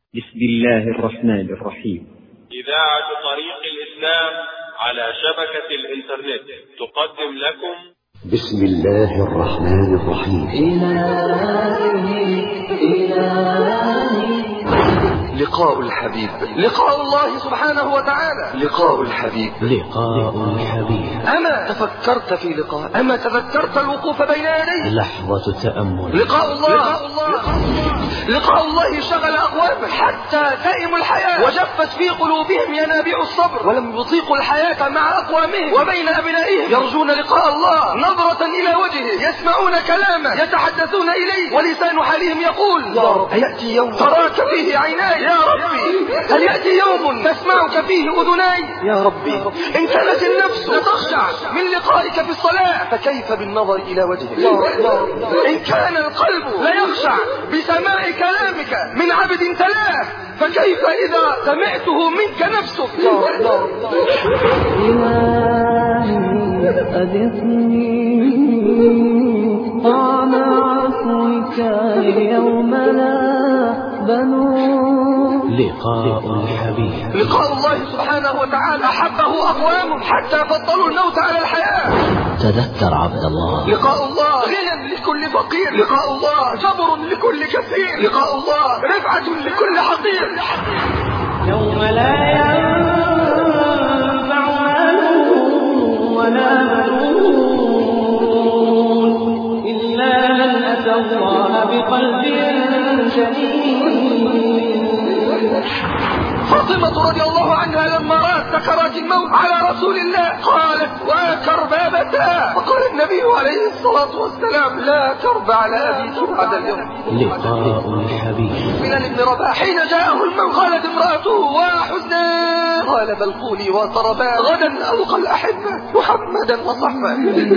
بسم الله الرحمن الرحيم. إذاعة طريق الإسلام على شبكة الإنترنت تقدم لكم بسم الله الرحمن الرحيم. لقاء الحبيب، لقاء الله سبحانه وتعالى، لقاء الحبيب، لقاء الحبيب. أما تفكرت في لقاء؟ أما تذكرت الوقوف بين يديه؟ لحظة تأمل. لقاء الله، لقاء الله شغل أقواما حتى تئموا الحياة وجفت في قلوبهم ينابيع الصبر ولم يطيقوا الحياة مع أقوامهم وبين أبنائهم، يرجون لقاء الله نظرة إلى وجهه، يسمعون كلامه، يتحدثون إليه، ولسان حالهم يقول: يا رب يأتي يوم تراك فيه عيناي، يا ربي هل يأتي يوم تسمعك فيه أذناي، يا ربي إن كانت النفس لتخشع من لقائك في الصلاة فكيف بالنظر إلى وجهك، يا رب إن كان القلب ليخشع بسماع كلامك من عبد تلاه فكيف إذا سمعته منك نفسك، يا رب إلهي أذقني طعم عفوك يوم لا بنون. لقاء الحبيب. لقاء الله سبحانه وتعالى أحبه أقوام حتى فضلوا الموت على الحياة. تذكر عبد الله. لقاء الله غنى لكل فقير، لقاء الله جبر لكل كثير، لقاء الله رفعة لكل حقير. يوم لا ينفع مال ولا بنون إلا من أتى الله بقلب سليم. فاطمة رضي الله عنها لما رأت سكرات الموت على رسول الله قالت: وكربابتها، فقال النبي عليه الصلاة والسلام: لا كرب على أبيك بعد اليوم. لقاء الحبيب. بلال بن رباح حين جاءه الموت قالت امرأته: وحزنا، قال: بل قولي وطربا، غدا ألقى الأحبة محمدا وصحبه.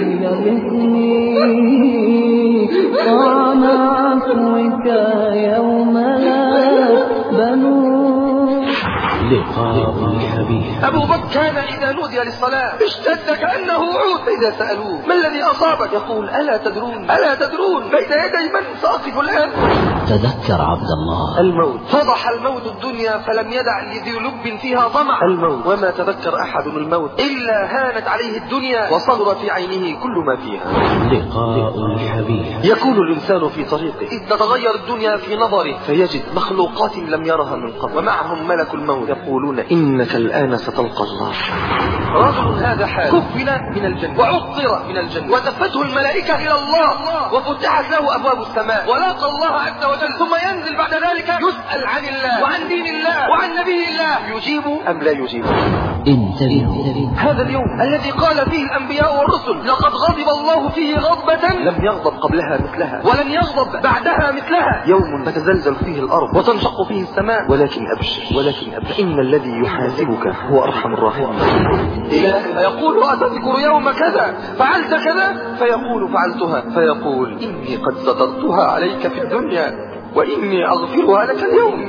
طعم عفوك يوم لا بنون. لقاء الحبيب. أبو بكر كان إذا نودي للصلاة اشتد كأنه عود، فإذا سألوه: ما الذي أصابك؟ يقول: ألا تدرون، ألا تدرون بين يدي من سأقف الآن؟ تذكر عبد الله. الموت فضح الموت الدنيا فلم يدع لذي لب فيها طمع. الموت وما تذكر أحد الموت إلا هانت عليه الدنيا وصغر في عينه كل ما فيها. لقاء الحبيب. يكون الإنسان في طريقه إذ تتغير الدنيا في نظره فيجد مخلوقات لم يرها من قبل ومعهم ملك الموت يقولون: إنك الآن ستلقى الله. رجل هذا حال كفل من الجنة وعطر من الجنة ودفته الملائكة إلى الله وفتحت له أبواب السماء ولاقى الله عز وجل، ثم ينزل بعد ذلك يسأل عن الله وعن دين الله وعن نبي الله، يجيب أم لا يجيب؟ انتبهوا. هذا اليوم الذي قال فيه الأنبياء والرسل: لقد غضب الله فيه غضبة لم يغضب قبلها مثلها ولن يغضب بعدها مثلها. يوم تتزلزل فيه الأرض وتنشق فيه السماء، ولكن أبشر إن الذي يحاسبك هو أرحم الراحمين. فيقول: أتذكر يوم كذا فعلت كذا؟ فيقول: فعلتها. فيقول: إني قد سترتها عليك في الدنيا وإني أغفرها لك اليوم.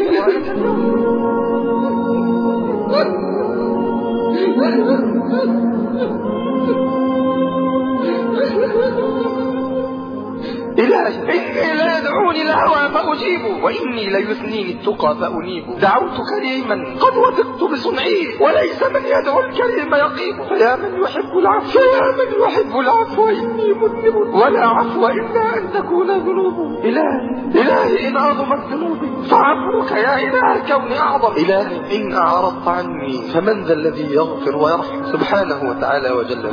إلهي إني لا يدعوني الهوى فأجيبه وإني ليثنيني التقى فأنيبه. دعوت كريما قد وثقت بصنعه وليس من يدعو الكريم يقيم. فيا من يحب العفو إني مذنب ولا عفو إلا أن تكون ذنوبه. إلهي إن عظمت ذنوبي فعفوك يا إله الكون أعظم. إلهي إن أعرضت عني فمن ذا الذي يغفر ويرحم سبحانه وتعالى وجل.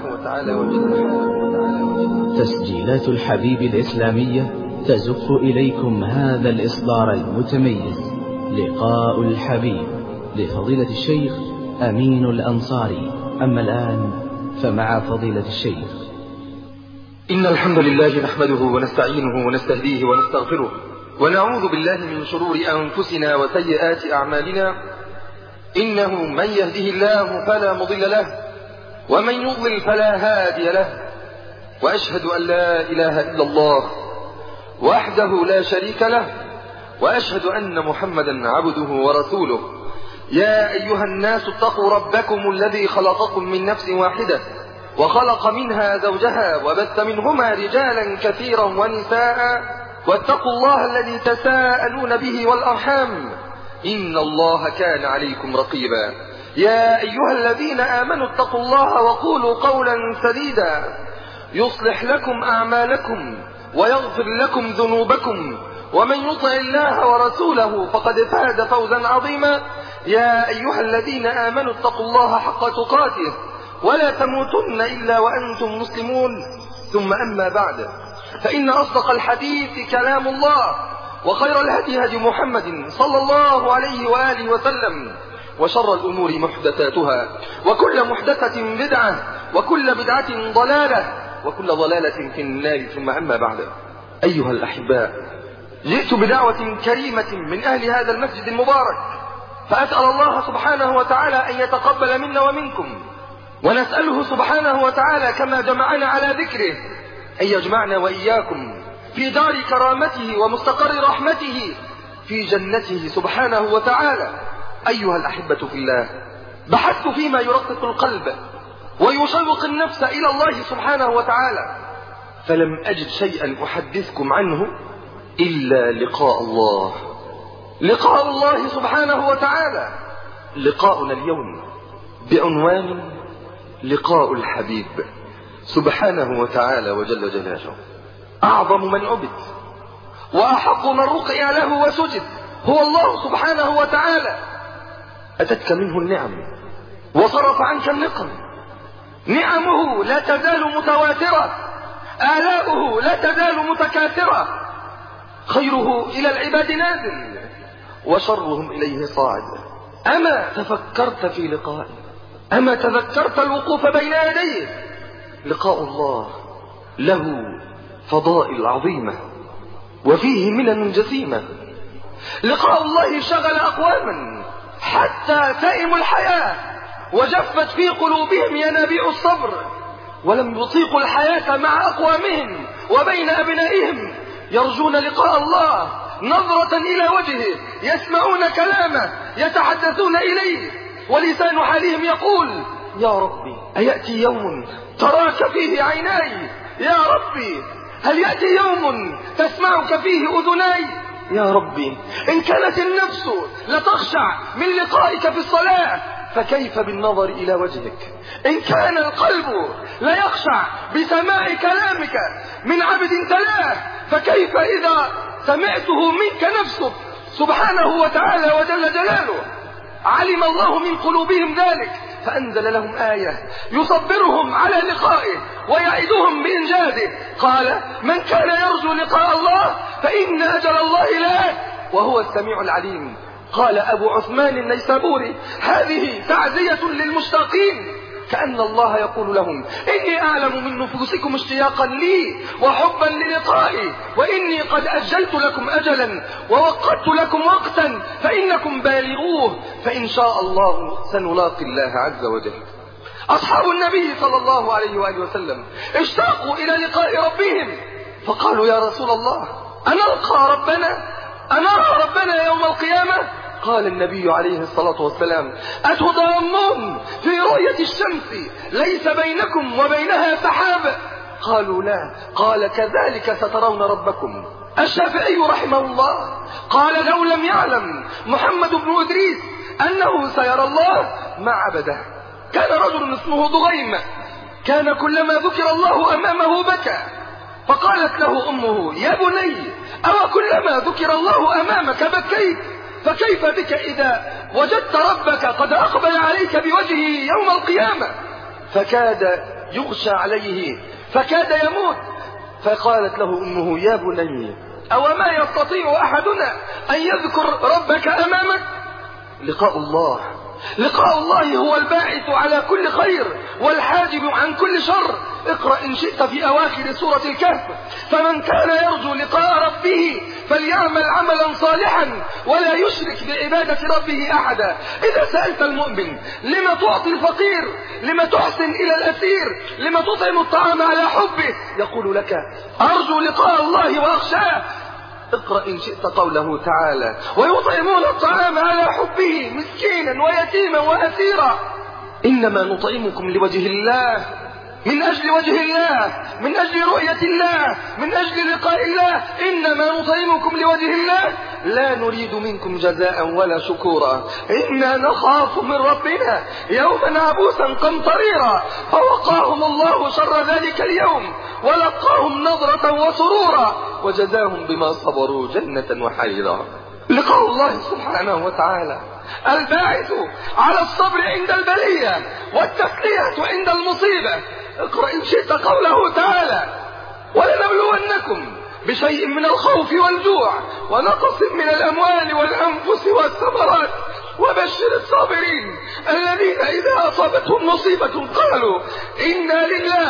تسجيلات الحبيب الإسلامية تزف إليكم هذا الإصدار المتميز. لقاء الحبيب لفضيلة الشيخ أمين الأنصاري. أما الآن فمع فضيلة الشيخ. إن الحمد لله نحمده ونستعينه ونستهديه ونستغفره ونعوذ بالله من شرور أنفسنا وسيئات أعمالنا. إنه من يهده الله فلا مضل له ومن يضلل فلا هادي له. وأشهد أن لا إله إلا الله وحده لا شريك له وأشهد أن محمدا عبده ورسوله. يا أيها الناس اتقوا ربكم الذي خلقكم من نفس واحدة وخلق منها زوجها وبث منهما رجالا كثيرا ونساء واتقوا الله الذي تساءلون به والأرحام إن الله كان عليكم رقيبا. يا أيها الذين آمنوا اتقوا الله وقولوا قولا سديدا يصلح لكم أعمالكم ويغفر لكم ذنوبكم ومن يطع الله ورسوله فقد فاز فوزا عظيما. يا أيها الذين آمنوا اتقوا الله حق تقاته ولا تموتن إلا وأنتم مسلمون. ثم أما بعد، فإن أصدق الحديث كلام الله، وخير الهدي هدي محمد صلى الله عليه وآله وسلم، وشر الأمور محدثاتها، وكل محدثة بدعة، وكل بدعة ضلالة، وكل ضلالة في النار. ثم أما بعد، أيها الأحباء، جئت بدعوة كريمة من أهل هذا المسجد المبارك، فأسأل الله سبحانه وتعالى أن يتقبل منا ومنكم، ونسأله سبحانه وتعالى كما جمعنا على ذكره أن يجمعنا وإياكم في دار كرامته ومستقر رحمته في جنته سبحانه وتعالى. أيها الأحبة في الله، بحثت فيما يرقق القلب ويشوق النفس إلى الله سبحانه وتعالى، فلم أجد شيئا أحدثكم عنه إلا لقاء الله، لقاء الله سبحانه وتعالى. لقاؤنا اليوم بعنوان لقاء الحبيب سبحانه وتعالى وجل جلاله. أعظم من عبد وأحق من رقع له وسجد هو الله سبحانه وتعالى. أتتك منه النعم وصرف عنك النقم، نعمه لا تزال متواترة، آلاؤه لا تزال متكاثرة، خيره إلى العباد نازل وشرهم إليه صاعد. أما تفكرت في لقائه؟ أما تذكرت الوقوف بين يديه؟ لقاء الله له فضائل عظيمة وفيه منن جسيمة. لقاء الله شغل أقواما حتى تئموا الحياة وجفت في قلوبهم ينابيع الصبر، ولم يطيقوا الحياة مع أقوامهم وبين أبنائهم، يرجون لقاء الله نظرة إلى وجهه، يسمعون كلامه، يتحدثون إليه، ولسان حالهم يقول: يا ربي أيأتي يوم تراك فيه عيناي؟ يا ربي هل يأتي يوم تسمعك فيه أذناي؟ يا ربي إن كانت النفس لتخشع من لقائك في الصلاة، فكيف بالنظر إلى وجهك؟ إن كان القلب لا يخشع بسماع كلامك من عبد تلاه، فكيف إذا سمعته منك نفسك سبحانه وتعالى وجل جلاله؟ علم الله من قلوبهم ذلك فأنزل لهم آية يصبرهم على لقائه ويعدهم بإنجازه. قال: من كان يرجو لقاء الله فإن أجل الله لآت وهو السميع العليم. قال أبو عثمان النيسابوري: هذه تعزية للمشتاقين، كأن الله يقول لهم: إني أعلم من نفوسكم اشتياقا لي وحبا للقائي، وإني قد أجلت لكم أجلا ووقت لكم وقتا فإنكم بالغوه، فإن شاء الله سنلاقي الله عز وجل. أصحاب النبي صلى الله عليه وآله وسلم اشتاقوا إلى لقاء ربهم، فقالوا: يا رسول الله أنلقى ربنا؟ أنرى ربنا يوم القيامة؟ قال النبي عليه الصلاة والسلام: أتضامون في رؤية الشمس ليس بينكم وبينها سحاب؟ قالوا: لا. قال: كذلك سترون ربكم. الشافعي رحمه الله قال: لو لم يعلم محمد بن إدريس أنه سيرى الله ما عبده. كان رجل اسمه ضغيم، كان كلما ذكر الله أمامه بكى، فقالت له أمه: يا بني أو كلما ذكر الله أمامك بكيت؟ فكيف بك إذا وجدت ربك قد أقبل عليك بوجهه يوم القيامة؟ فكاد يغشى عليه، فكاد يموت. فقالت له أمه: يا بني أو ما يستطيع أحدنا أن يذكر ربك أمامك؟ لقاء الله، لقاء الله هو الباعث على كل خير والحاجب عن كل شر. اقرأ إن شئت في أواخر سورة الكهف: فمن كان يرجو لقاء ربه فليعمل عملا صالحا ولا يشرك بعبادة ربه أحدا. إذا سألت المؤمن: لما تعطي الفقير؟ لما تحسن إلى الأسير؟ لما تطعم الطعام على حبه؟ يقول لك: أرجو لقاء الله وأخشاه. اقرأ إن شئت قوله تعالى: ويطعمون الطعام على حبه مسكينا ويتيما وأسيرا. إنما نطعمكم لوجه الله من أجل وجه الله، من أجل رؤية الله، من أجل لقاء الله. إنما نطعمكم لوجه الله لا نريد منكم جزاء ولا شكورا إنا نخاف من ربنا يوما عبوسا قمطريرا. فوقاهم الله شر ذلك اليوم ولقاهم نظرة وسرورا وجزاهم بما صبروا جنة وحريرا. لقاء الله سبحانه وتعالى الباعث على الصبر عند البلية والتسلية عند المصيبة. اقرأ إن شئت قوله تعالى: ولنبلونكم بشيء من الخوف والجوع ونقص من الأموال والأنفس والثمرات وبشر الصابرين الذين إذا أصابتهم مصيبة قالوا إنا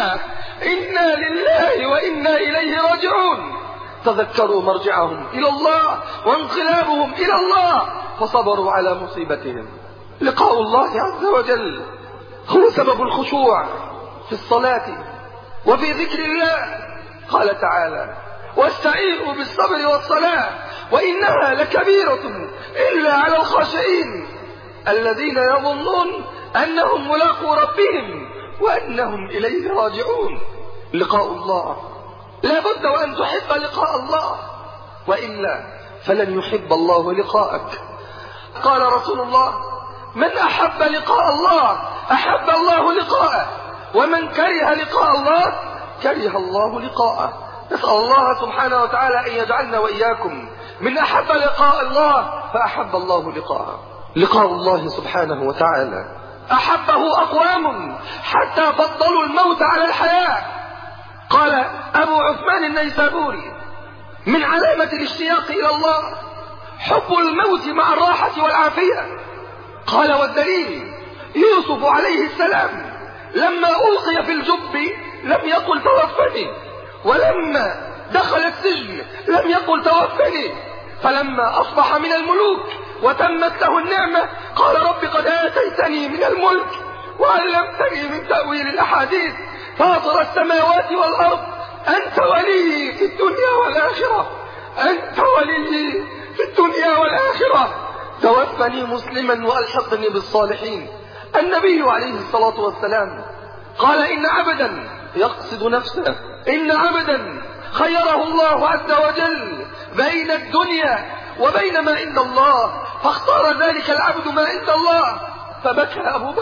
لله وإنا إليه راجعون. تذكروا مرجعهم إلى الله وانقلابهم إلى الله فصبروا على مصيبتهم. لقاء الله عز وجل هو سبب الخشوع في الصلاة وفي ذكر الله. قال تعالى: واستعينوا بالصبر والصلاة وإنها لكبيرة إلا على الخاشعين الذين يظنون أنهم ملاقو ربهم وأنهم إليه راجعون. لقاء الله لا بد وأن تحب لقاء الله، وإلا فلن يحب الله لقاءك. قال رسول الله: من أحب لقاء الله أحب الله لقاءه، ومن كره لقاء الله كره الله لقاءه. نسأل الله سبحانه وتعالى أن يجعلنا وإياكم من أحب لقاء الله فأحب الله لقاءه. لقاء الله سبحانه وتعالى أحبه أقوام حتى فضلوا الموت على الحياة. قال أبو عثمان النيسابوري: من علامة الاشتياق إلى الله حب الموت مع الراحة والعافية. قال: والدليل يوسف عليه السلام لما ألقي في الجب لم يقل توفني، ولما دخل السجن لم يقل توفني، فلما أصبح من الملوك وتمت له النعمة قال: رب قد آتيتني من الملك وعلمتني من تأويل الأحاديث فاطر السماوات والأرض أنت ولي في الدنيا والآخرة، أنت ولي في الدنيا والآخرة، توفني مسلما وألحقني بالصالحين. النبي عليه الصلاة والسلام قال: إن عبدا يقصد نفسه، إن عبدا خيره الله عز وجل بين الدنيا وبين ما عند الله فاختار ذلك العبد ما عند الله. فبكى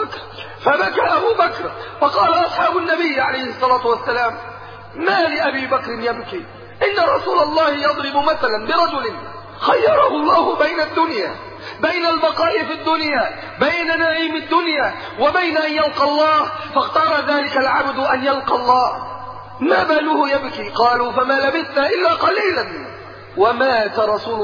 أبو بكر فقال أصحاب النبي عليه الصلاة والسلام: ما لأبي بكر يبكي؟ إن رسول الله يضرب مثلا برجل خيره الله بين الدنيا، بين البقاء في الدنيا، بين نعيم الدنيا وبين أن يلقى الله، فاختار ذلك العبد أن يلقى الله. ما باله يبكي؟ قالوا: فما لبثت إلا قليلا ومات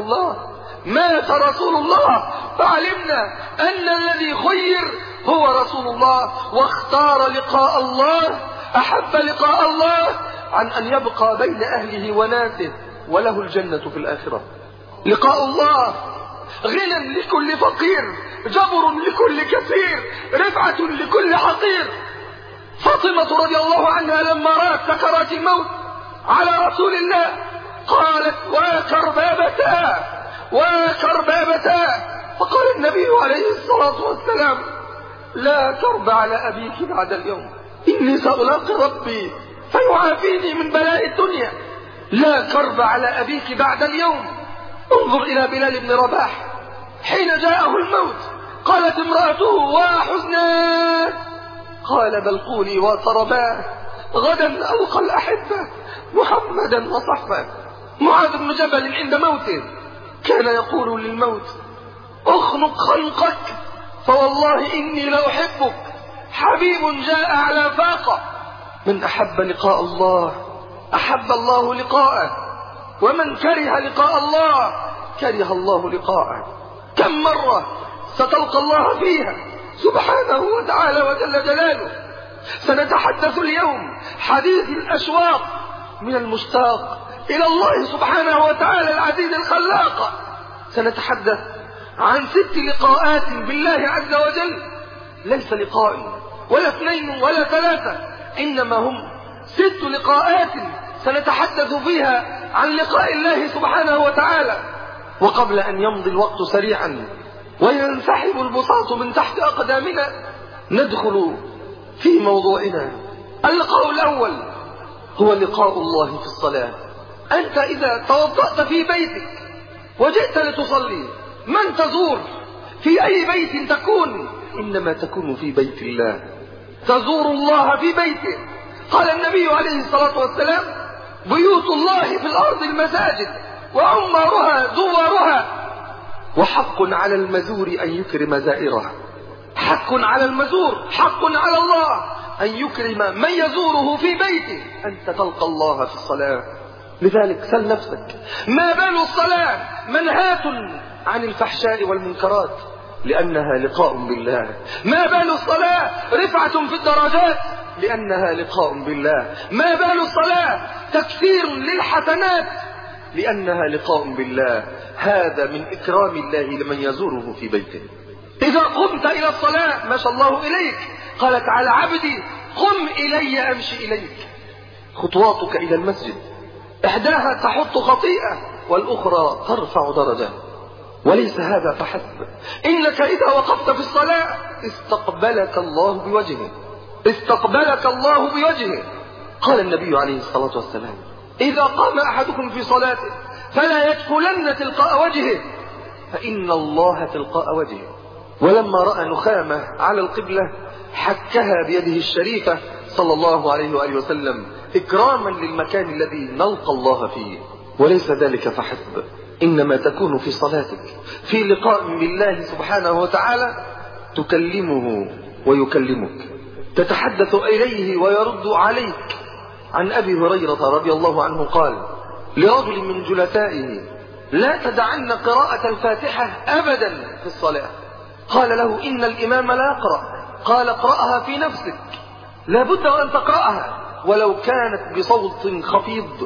رسول الله. فعلمنا أن الذي خير هو رسول الله، واختار لقاء الله، أحب لقاء الله عن أن يبقى بين أهله وناسه وله الجنة في الآخرة. لقاء الله غنى لكل فقير، جبر لكل كثير، رفعة لكل حقير. فاطمة رضي الله عنها لما رأت سكرات الموت على رسول الله قالت: وكربابتاه. فقال النبي عليه الصلاة والسلام: لا كرب على أبيك بعد اليوم، إني سألاقي ربي فيعافيني من بلاء الدنيا. لا كرب على أبيك بعد اليوم. انظر إلى بلال بن رباح حين جاءه الموت قالت امرأته: وحزناه، قال: بل قولي وطرباه، غدا ألقى الأحبة محمدا وصحبه. معاذ بن جبل عند موته كان يقول للموت: اخنق خنقك فوالله إني لأحبك، حبيب جاء على فاقة. من أحب لقاء الله أحب الله لقاءه، ومن كره لقاء الله كره الله لقاءه. كم مرة ستلقى الله فيها سبحانه وتعالى وجل جلاله. سنتحدث اليوم حديث الأشواق من المشتاق إلى الله سبحانه وتعالى العزيز الخلاق. سنتحدث عن 6 لقاءات بالله عز وجل، ليس لقاء ولا 2 ولا 3، إنما هم 6 لقاءات سنتحدث فيها عن لقاء الله سبحانه وتعالى. وقبل أن يمضي الوقت سريعا وينسحب البساط من تحت أقدامنا ندخل في موضوعنا اللقاء الأول هو لقاء الله في الصلاة. أنت إذا توضأت في بيتك وجئت لتصلي، من تزور؟ في أي بيت تكون؟ إنما تكون في بيت الله، تزور الله في بيته. قال النبي عليه الصلاة والسلام: بيوت الله في الأرض المساجد وعمارها زوارها، وحق على المزور أن يكرم زائره. حق على المزور، حق على الله أن يكرم من يزوره في بيته. أنت تلقى الله في الصلاة. لذلك سل نفسك، ما بال الصلاة منهاة عن الفحشاء والمنكرات؟ لأنها لقاء بالله. ما بال الصلاة رفعة في الدرجات؟ لأنها لقاء بالله. ما بال الصلاة تكثير للحسنات؟ لأنها لقاء بالله. هذا من إكرام الله لمن يزوره في بيته. إذا قمت إلى الصلاة مشى الله إليك. قال تعالى: عبدي قم إلي أمشي إليك. خطواتك إلى المسجد إحداها تحط خطيئة والأخرى ترفع درجة. وليس هذا فحسب، إنك إذا وقفت في الصلاة استقبلك الله بوجهه، استقبلك الله بوجهه. قال النبي عليه الصلاة والسلام: إذا قام أحدكم في صلاته فلا يدخلن تلقاء وجهه، فإن الله تلقاء وجهه. ولما رأى نخامة على القبلة حكها بيده الشريفة صلى الله عليه وآله وسلم إكراما للمكان الذي نلقى الله فيه. وليس ذلك فحسب، إنما تكون في صلاتك في لقاء بالله سبحانه وتعالى، تكلمه ويكلمك، تتحدث إليه ويرد عليك. عن أبي هريرة رضي الله عنه قال لرجل من جلسائه: لا تدعن قراءة الفاتحة أبدا في الصلاة. قال له: إن الإمام لا يقرأ. قال: اقرأها في نفسك، لا بد أن تقرأها ولو كانت بصوت خفيض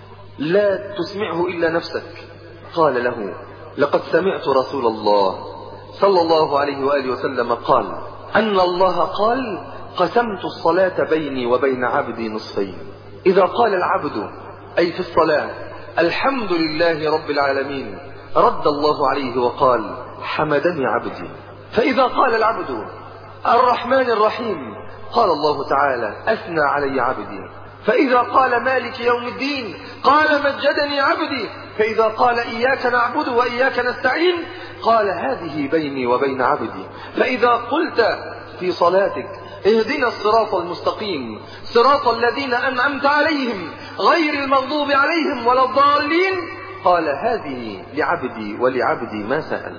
لا تسمعه إلا نفسك. قال له: لقد سمعت رسول الله صلى الله عليه وآله وسلم قال أن الله قال: قسمت الصلاة بيني وبين عبدي نصفين. إذا قال العبد أي في الصلاة الحمد لله رب العالمين، رد الله عليه وقال: حمدني عبدي. فإذا قال العبد الرحمن الرحيم، قال الله تعالى: أثنى علي عبدي. فإذا قال مالك يوم الدين، قال: مجدني عبدي. فإذا قال إياك نعبد وإياك نستعين، قال: هذه بيني وبين عبدي. فإذا قلت في صلاتك: اهدنا الصراط المستقيم صراط الذين أنعمت عليهم غير المغضوب عليهم ولا الضالين، قال: هذه لعبدي ولعبدي ما سأل.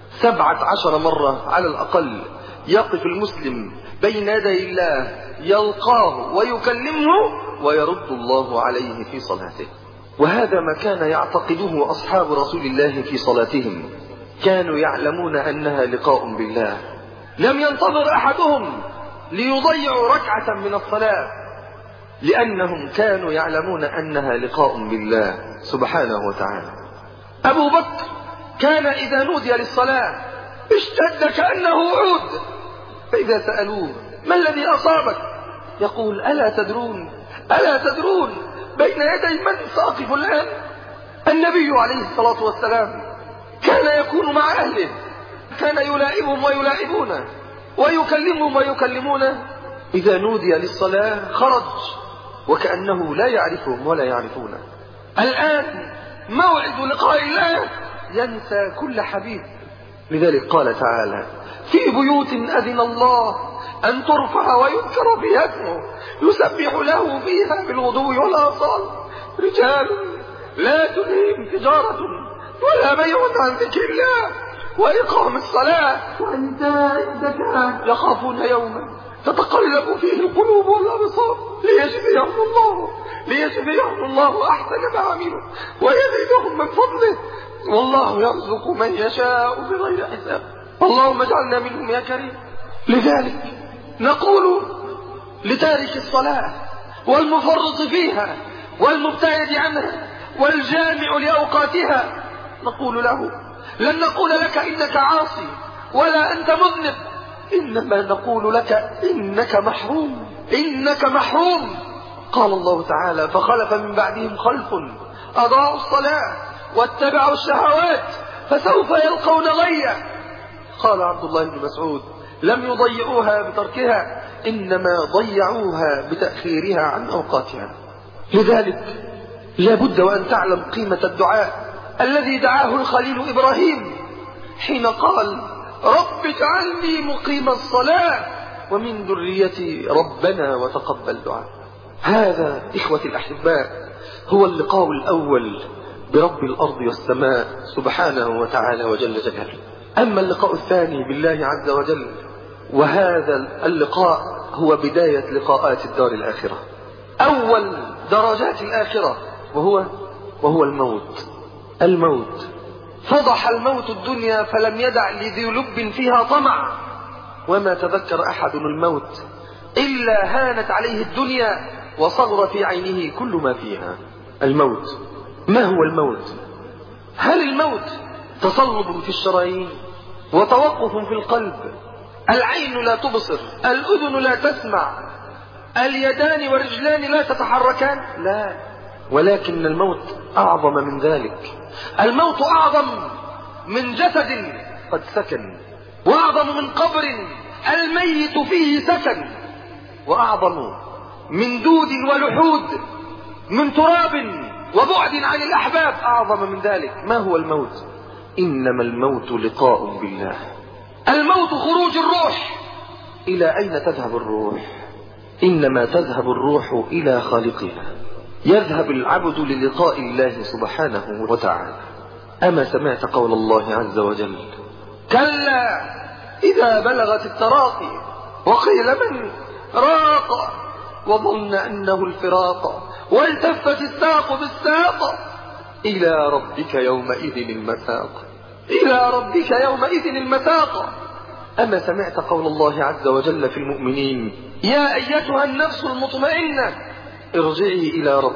17 مرة على الأقل يقف المسلم بين يدي الله يلقاه ويكلمه ويرد الله عليه في صلاته. وهذا ما كان يعتقده أصحاب رسول الله في صلاتهم، كانوا يعلمون أنها لقاء بالله. لم ينتظر أحدهم ليضيعوا ركعة من الصلاة، لأنهم كانوا يعلمون أنها لقاء بالله سبحانه وتعالى. أبو بكر كان إذا نودي للصلاة اشتد كأنه عود، فإذا سألوه: ما الذي أصابك؟ يقول: ألا تدرون بين يدي من سأقف الآن؟ النبي عليه الصلاة والسلام كان يكون مع أهله، كان يلائمهم ويلائمونه ويكلمهم ويكلمونه. إذا نودي للصلاة خرج وكأنه لا يعرفهم ولا يعرفونه. الآن موعد لقاء الله ينسى كل حبيب. لذلك قال تعالى: في بيوت أذن الله أن ترفع ويذكر فيها اسمه يسبح له فيها بالغدو والآصال رجال لا تلهيهم تجارة ولا بيع عن ذكر الله وإقام الصلاة وإيتاء الزكاة يخافون يوما تتقلب فيه القلوب والأبصار ليجزيهم الله أحسن ما عملوا ويزيدهم من فضله والله يرزق من يشاء بغير حساب. اللهم اجعلنا منهم يا كريم. لذلك نقول لتارك الصلاة والمفرط فيها والمبتعد عنها والجامع لأوقاتها، نقول له: لن نقول لك إنك عاصي ولا أنت مذنب، إنما نقول لك إنك محروم. قال الله تعالى: فخلف من بعدهم خلف أضاعوا الصلاة واتبعوا الشهوات فسوف يلقون غيا. قال عبد الله بن مسعود: لم يضيعوها بتركها، إنما ضيعوها بتأخيرها عن أوقاتها. لذلك لا بد وأن تعلم قيمة الدعاء الذي دعاه الخليل إبراهيم حين قال: رب اجعلني مقيم الصلاة ومن ذريتي ربنا وتقبل دعاء. هذا إخوة الأحباء هو اللقاء الأول برب الأرض والسماء سبحانه وتعالى وجل جلاله. أما اللقاء الثاني بالله عز وجل، وهذا اللقاء هو بداية لقاءات الدار الآخرة، أول درجات الآخرة، وهو الموت. فضح الموت الدنيا فلم يدع لذي لب فيها طمع، وما تذكر أحد الموت إلا هانت عليه الدنيا وصغر في عينه كل ما فيها. الموت، ما هو الموت؟ هل الموت تصلب في الشرايين وتوقف في القلب؟ العين لا تبصر، الأذن لا تسمع، اليدان والرجلان لا تتحركان؟ لا، ولكن الموت أعظم من ذلك. الموت أعظم من جسد قد سكن، وأعظم من قبر الميت فيه سكن، وأعظم من دود ولحود، من تراب وبعد عن الأحباب. أعظم من ذلك. ما هو الموت؟ إنما الموت لقاء بالله. الموت خروج الروح. إلى أين تذهب الروح؟ إنما تذهب الروح إلى خالقها. يذهب العبد للقاء الله سبحانه وتعالى. أما سمعت قول الله عز وجل: كلا إذا بلغت التراقي وقيل من راق وظن أنه الفراق والتفت الساق بالساق إلى ربك يومئذ المساق. إلى ربك يومئذ المساق. أما سمعت قول الله عز وجل في المؤمنين: يا أيتها النفس المطمئنة ارجعي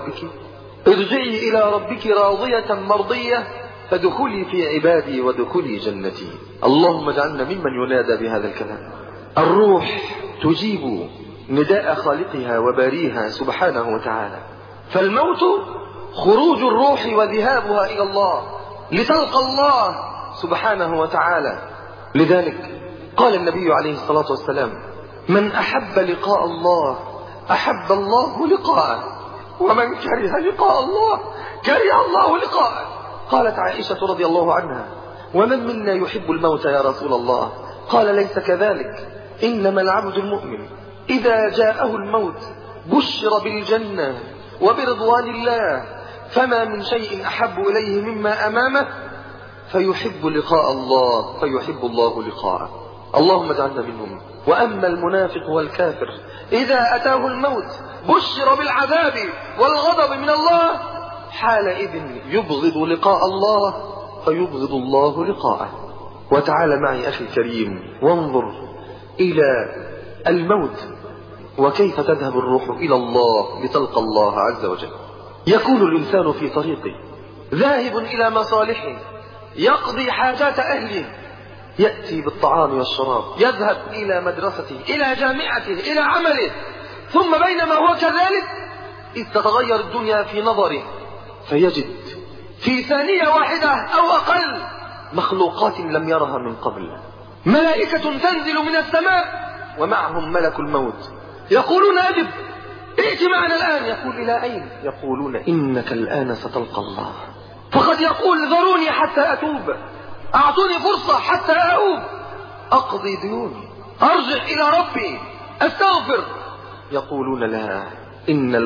إلى ربك راضية مرضية فادخلي في عبادي وادخلي جنتي. اللهم اجعلنا ممن ينادى بهذا الكلام. الروح تجيب نداء خالقها وباريها سبحانه وتعالى. فالموت خروج الروح وذهابها إلى الله لتلقى الله سبحانه وتعالى. لذلك قال النبي عليه الصلاة والسلام: من أحب لقاء الله أحب الله لقاءه، ومن كره لقاء الله كره الله لقاءه. قالت عائشة رضي الله عنها: ومن منا يحب الموت يا رسول الله؟ قال: ليس كذلك، إنما العبد المؤمن إذا جاءه الموت بشر بالجنة وبرضوان الله، فما من شيء أحب إليه مما أمامه، فيحب لقاء الله فيحب الله لقاءه. اللهم اجعلنا منهم. وأما المنافق والكافر إذا أتاه الموت بشر بالعذاب والغضب من الله، حالئذ يبغض لقاء الله فيبغض الله لقاءه. وتعال معي أخي الكريم وانظر إلى الموت وكيف تذهب الروح إلى الله لتلقى الله عز وجل. يكون الإنسان في طريقه ذاهب إلى مصالحه، يقضي حاجات أهله، يأتي بالطعام والشراب، يذهب إلى مدرسته، إلى جامعته، إلى عمله، ثم بينما هو كذلك إذ تتغير الدنيا في نظره فيجد في ثانية واحدة أو أقل مخلوقات لم يرها من قبل. ملائكة تنزل من السماء ومعهم ملك الموت يقولون: أجب، ائت معنا الآن. يقول: إلى أين؟ يقولون: إنك الآن ستلقى الله. فقد يقول: ذروني حتى أتوب، أعطوني فرصة حتى أؤوب، أقضي ديوني، أرجع إلى ربي، أستغفر. يقولون: لا، إن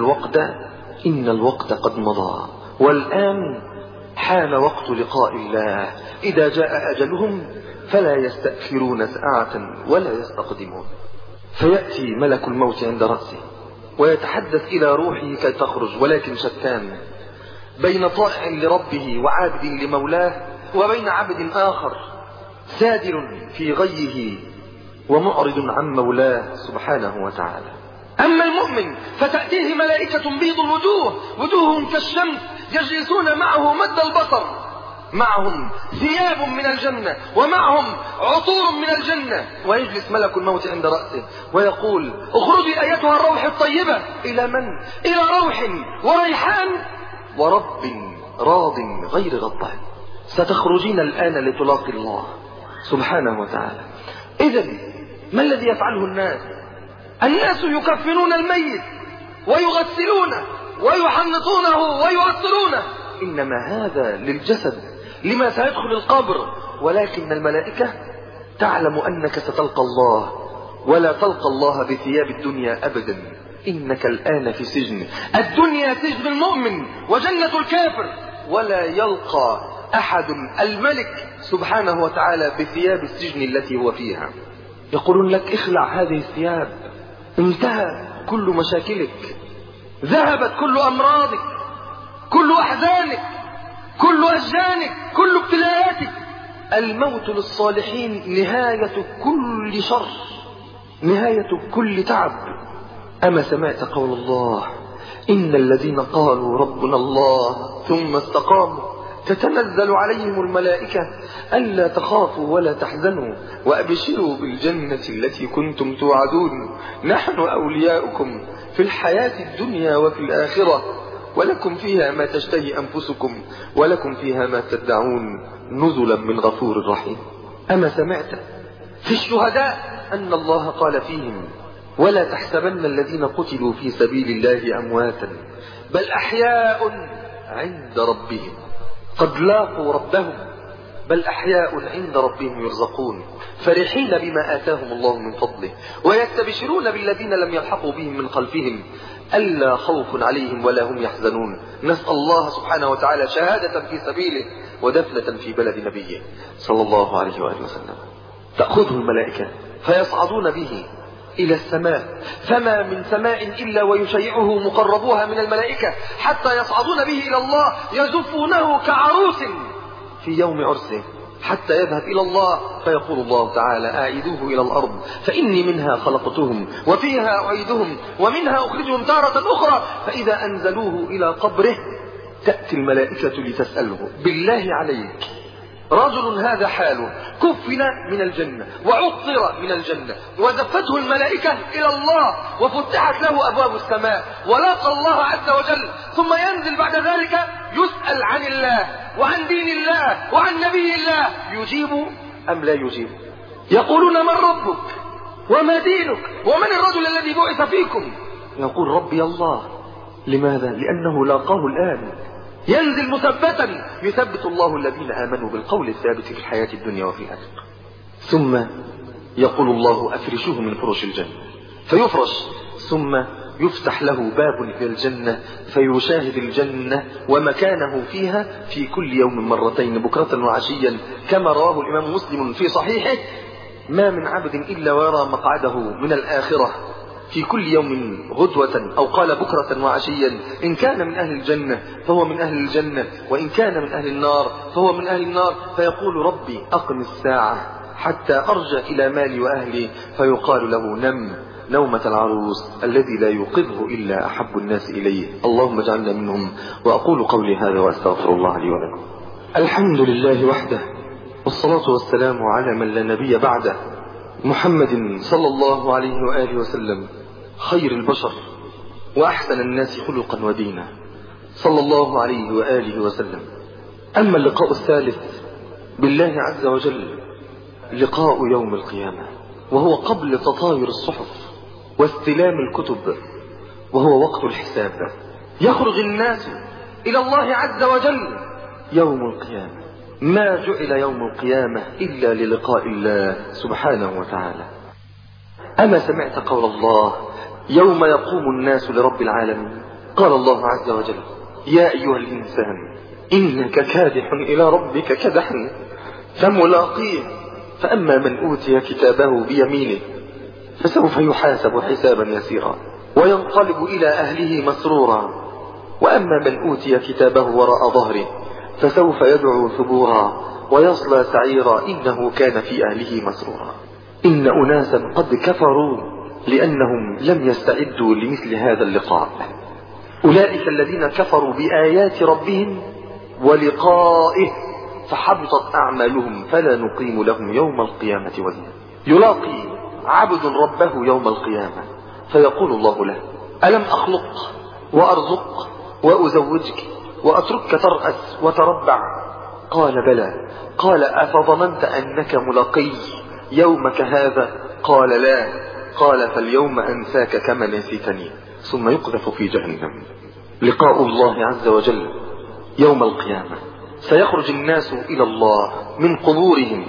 الوقت قد مضى، والآن حان وقت لقاء الله. إذا جاء أجلهم فلا يستأخرون ساعة ولا يستقدمون. فيأتي ملك الموت عند رأسه ويتحدث إلى روحه كي تخرج، ولكن شتان بين طائع لربه وعابد لمولاه، وبين عبد آخر سادر في غيه ومعرض عن مولاه سبحانه وتعالى. أما المؤمن فتأتيه ملائكة بيض الوجوه، وجوههم كالشمس، يجلسون معه مد البصر، معهم ثياب من الجنة ومعهم عطور من الجنة. ويجلس ملك الموت عند رأسه ويقول: اخرجي أيتها الروح الطيبة. إلى من؟ إلى روح وريحان ورب راض غير غضبان. ستخرجين الآن لتلاقي الله سبحانه وتعالى. إذن ما الذي يفعله الناس؟ الناس يكفنون الميت ويغسلونه ويحنطونه ويعطرونه، إنما هذا للجسد لما سيدخل القبر، ولكن الملائكة تعلم أنك ستلقى الله، ولا تلقى الله بثياب الدنيا أبدا. إنك الآن في سجن، الدنيا سجن المؤمن وجنة الكافر، ولا يلقى أحد الملك سبحانه وتعالى بثياب السجن التي هو فيها. يقولون لك اخلع هذه الثياب، انتهى كل مشاكلك، ذهبت كل أمراضك، كل أحزانك، كل أشجانك، كل ابتلاءاتك. الموت للصالحين نهاية كل شر، نهاية كل تعب. أما سمعت قول الله: إن الذين قالوا ربنا الله ثم استقاموا تتنزل عليهم الملائكة ألا تخافوا ولا تحزنوا وأبشروا بالجنة التي كنتم توعدون، نحن أولياؤكم في الحياة الدنيا وفي الآخرة، ولكم فيها ما تشتهي أنفسكم ولكم فيها ما تدعون، نزلا من غفور رحيم. أما سمعت في الشهداء أن الله قال فيهم: ولا تحسبن الذين قتلوا في سبيل الله أمواتا بل أحياء عند ربهم قد لاقوا ربهم، بل أحياء عند ربهم يرزقون فرحين بما آتاهم الله من فضله ويستبشرون بالذين لم يلحقوا بهم من خلفهم ألا خوف عليهم ولا هم يحزنون. نسأل الله سبحانه وتعالى شهادة في سبيله ودفنة في بلد نبيه صلى الله عليه وآله وسلم. تأخذه الملائكة فيصعدون به إلى السماء، فما من سماء إلا ويشيعه مقربوها من الملائكة حتى يصعدون به إلى الله، يزفونه كعروس في يوم عرسه حتى يذهب إلى الله، فيقول الله تعالى: أعيدوه إلى الأرض فإني منها خلقتهم وفيها أعيدهم ومنها أخرجهم تارة أخرى. فإذا أنزلوه إلى قبره تأتي الملائكة لتسأله: بالله عليك، رجل هذا حاله كفن من الجنة وعطر من الجنة وزفته الملائكة إلى الله وفتحت له أبواب السماء ولاقى الله عز وجل، ثم ينزل بعد ذلك يسأل عن الله وعن دين الله وعن نبي الله، يجيب أم لا يجيب؟ يقولون: من ربك وما دينك ومن الرجل الذي بعث فيكم؟ يقول: ربي الله. لماذا؟ لأنه لاقاه الآن. ينزل مثبتا، يثبت الله الذين آمنوا بالقول الثابت في الحياة الدنيا وفي الآخرة. ثم يقول الله: أفرشوه من فرش الجنة، فيفرش، ثم يفتح له باب في الجنة فيشاهد الجنة ومكانه فيها في كل يوم مرتين بكرة وعشيا، كما رواه الإمام مسلم في صحيحه: ما من عبد إلا ويرى مقعده من الآخرة في كل يوم غدوة، أو قال بكرة وعشيا. إن كان من أهل الجنة فهو من أهل الجنة، وإن كان من أهل النار فهو من أهل النار، فيقول: ربي أقم الساعة حتى أرجع إلى مالي وأهلي، فيقال له: نم نومة العروس الذي لا يوقظه إلا أحب الناس إليه. اللهم اجعلنا منهم. وأقول قولي هذا وأستغفر الله لي ولكم. الحمد لله وحده، والصلاة والسلام على من لا نبي بعده، محمد صلى الله عليه وآله وسلم، خير البشر وأحسن الناس خلقا ودينا، صلى الله عليه وآله وسلم. أما اللقاء الثالث بالله عز وجل لقاء يوم القيامة، وهو قبل تطاير الصحف واستلام الكتب، وهو وقت الحساب. يخرج الناس إلى الله عز وجل يوم القيامة. ما جعل يوم القيامة إلا للقاء الله سبحانه وتعالى. أما سمعت قول الله: يوم يقوم الناس لرب العالمين؟ قال الله عز وجل: يا أيها الإنسان إنك كادح إلى ربك كدحا فملاقيه، فأما من أوتي كتابه بيمينه فسوف يحاسب حسابا يسيرا وينقلب إلى أهله مسرورا، وأما من أوتي كتابه وراء ظهره فسوف يدعو ثبورا ويصلى سعيرا إنه كان في أهله مسرورا. إن أناسا قد كفروا لأنهم لم يستعدوا لمثل هذا اللقاء. أولئك الذين كفروا بآيات ربهم ولقائه فحبطت أعمالهم فلا نقيم لهم يوم القيامة وزنا. يلاقي عبد ربه يوم القيامة فيقول الله له: ألم أخلق وأرزق وأزوجك وأتركك ترأس وتربع؟ قال: بلى. قال: أفظننت أنك ملاقي يومك هذا؟ قال لا. قال فاليوم أنساك كما نسيتني، ثم يقذف في جهنم. لقاء الله عز وجل يوم القيامة، سيخرج الناس إلى الله من قبورهم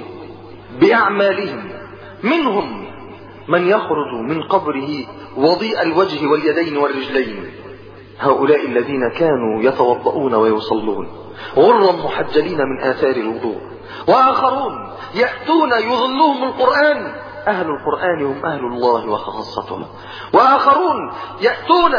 بأعمالهم. منهم من يخرج من قبره وضيء الوجه واليدين والرجلين، هؤلاء الذين كانوا يتوضؤون ويصلون غرا محجلين من آثار الوضوء. وآخرون يأتون يظلهم القرآن، أهل القرآن هم أهل الله وخاصته. وآخرون يأتون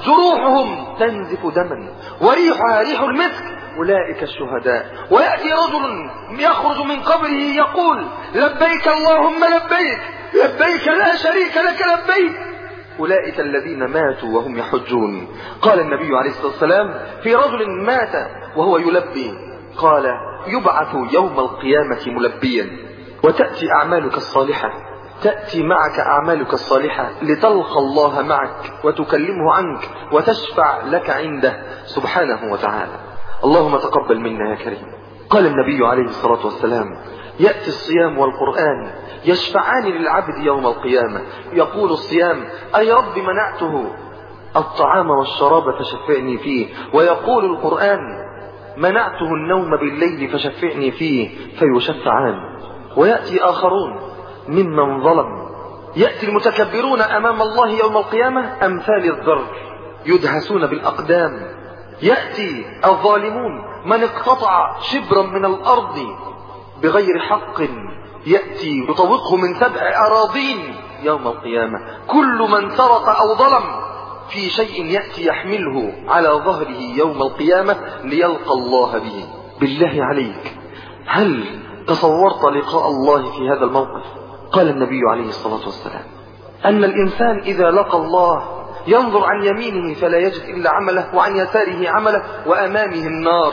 جروحهم تنزف دما وريحها ريح المسك، أولئك الشهداء. ويأتي رجل يخرج من قبره يقول لبيك اللهم لبيك، لبيك لا شريك لك لبيك، أولئك الذين ماتوا وهم يحجون. قال النبي عليه الصلاة والسلام في رجل مات وهو يلبي، قال يبعث يوم القيامة ملبيا، وتأتي أعمالك الصالحة، تأتي معك أعمالك الصالحة لتلقى الله معك وتكلمه عنك وتشفع لك عنده سبحانه وتعالى. اللهم تقبل منا يا كريم. قال النبي عليه الصلاة والسلام يأتي الصيام والقرآن يشفعان للعبد يوم القيامة. يقول الصيام أي رب منعته الطعام والشراب فشفعني فيه، ويقول القرآن منعته النوم بالليل فشفعني فيه، فيشفعان. ويأتي آخرون ممن ظلم، يأتي المتكبرون أمام الله يوم القيامة أمثال الذر يدهسون بالأقدام. يأتي الظالمون من اقتطع شبرا من الأرض بغير حق، يأتي يطوقه من 7 أراضين يوم القيامة. كل من سرق أو ظلم في شيء يأتي يحمله على ظهره يوم القيامة ليلقى الله به. بالله عليك، هل تصورت لقاء الله في هذا الموقف؟ قال النبي عليه الصلاة والسلام أن الإنسان إذا لقى الله ينظر عن يمينه فلا يجد إلا عمله، وعن يساره عمله، وأمامه النار،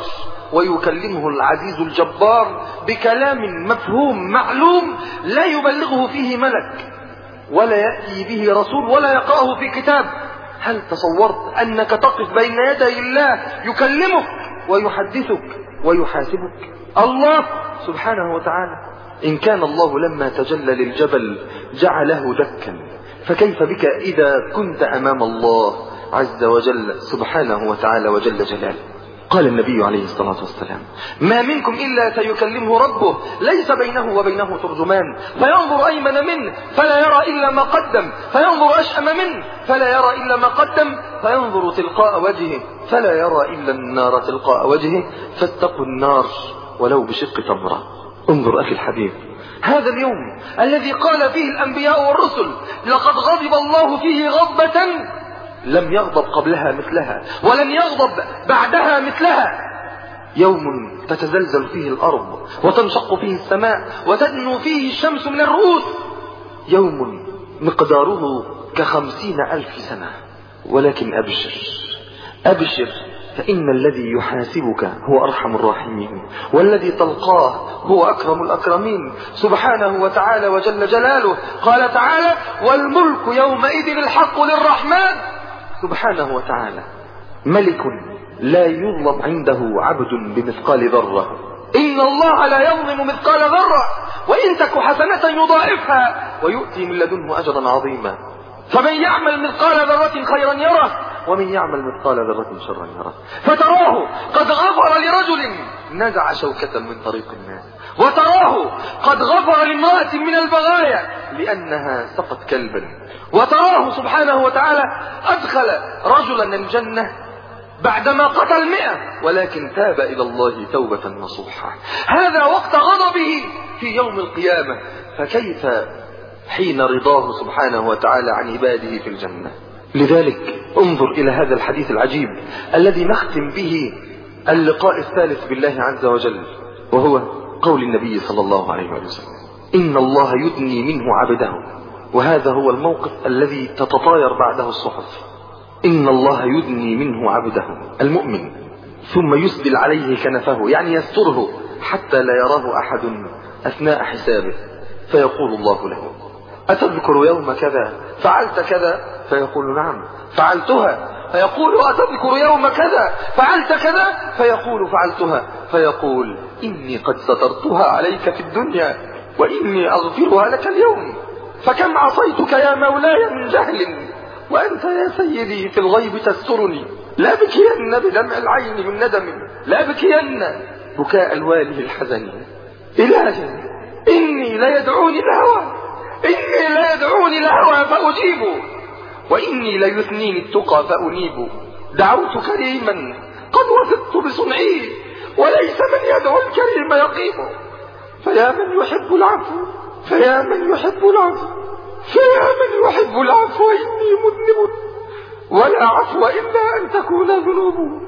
ويكلمه العزيز الجبار بكلام مفهوم معلوم لا يبلغه فيه ملك ولا يأتي به رسول ولا يقرأه في كتاب. هل تصورت أنك تقف بين يدي الله يكلمك ويحدثك ويحاسبك؟ الله سبحانه وتعالى. إن كان الله لما تجلى للجبل جعله دكا، فكيف بك إذا كنت أمام الله عز وجل سبحانه وتعالى وجل جلاله؟ قال النبي عليه الصلاة والسلام ما منكم إلا سيكلمه ربه ليس بينه وبينه ترجمان، فينظر أيمن منه فلا يرى إلا ما قدم، فينظر أشأم منه فلا يرى إلا ما قدم، فينظر تلقاء وجهه فلا يرى إلا النار تلقاء وجهه، فاتقوا النار ولو بشق تمرة. انظر أخي الحبيب، هذا اليوم الذي قال فيه الأنبياء والرسل لقد غضب الله فيه غضبة لم يغضب قبلها مثلها ولن يغضب بعدها مثلها. يوم تتزلزل فيه الأرض وتنشق فيه السماء وتدنو فيه الشمس من الرؤوس، يوم مقداره ك50,000 سنة. ولكن أبشر أبشر، فإن الذي يحاسبك هو أرحم الراحمين، والذي تلقاه هو أكرم الأكرمين سبحانه وتعالى وجل جلاله. قال تعالى والملك يومئذ الحق للرحمن سبحانه وتعالى. ملك لا يظلم عنده عبد بمثقال ذرة، إن الله لا يظلم مثقال ذرة وإن تك حسنة يضاعفها ويؤتي من لدنه أجرا عظيما. فمن يعمل مثقال ذرة خيرا يره ومن يعمل مثقال ذرة شرا يره. فتراه قد غفر لرجل نزع شوكة من طريق الناس، وتراه قد غفر لامرأة من البغايا لأنها سقت كلبا، وتراه سبحانه وتعالى أدخل رجلا الجنة بعدما قتل 100 ولكن تاب إلى الله توبة نصوحا. هذا وقت غضبه في يوم القيامة، فكيف حين رضاه سبحانه وتعالى عن عباده في الجنة؟ لذلك انظر إلى هذا الحديث العجيب الذي نختم به اللقاء الثالث بالله عز وجل، وهو قول النبي صلى الله عليه وسلم إن الله يدني منه عبده. وهذا هو الموقف الذي تتطاير بعده الصحف. إن الله يدني منه عبده المؤمن ثم يسدل عليه كنفه، يعني يستره حتى لا يراه أحد أثناء حسابه، فيقول الله له أتذكر يوم كذا فعلت كذا؟ فيقول نعم فعلتها. فيقول أتذكر يوم كذا فعلت كذا؟ فيقول فعلتها. فيقول إني قد سترتها عليك في الدنيا وإني أغفرها لك اليوم. فكم عصيتك يا مولاي من جهل وأنت يا سيدي في الغيب تسترني. لا بكين بدمع العين من ندم، لا بكين بكاء الوالي الحزن. إلهي إني ليدعوني الهوى، إني ليدعوني الهوى فأجيب، وإني ليثنيني التقى فأنيب. دعوت كريما قد وثقت بصنعي، وليس من يدعو الكريم يقيم. فيا من يحب العفو، فيا من يحب العفو، فيا من يحب العفو، إني مذنب ولا عفو إلا أن تكون ذنوب.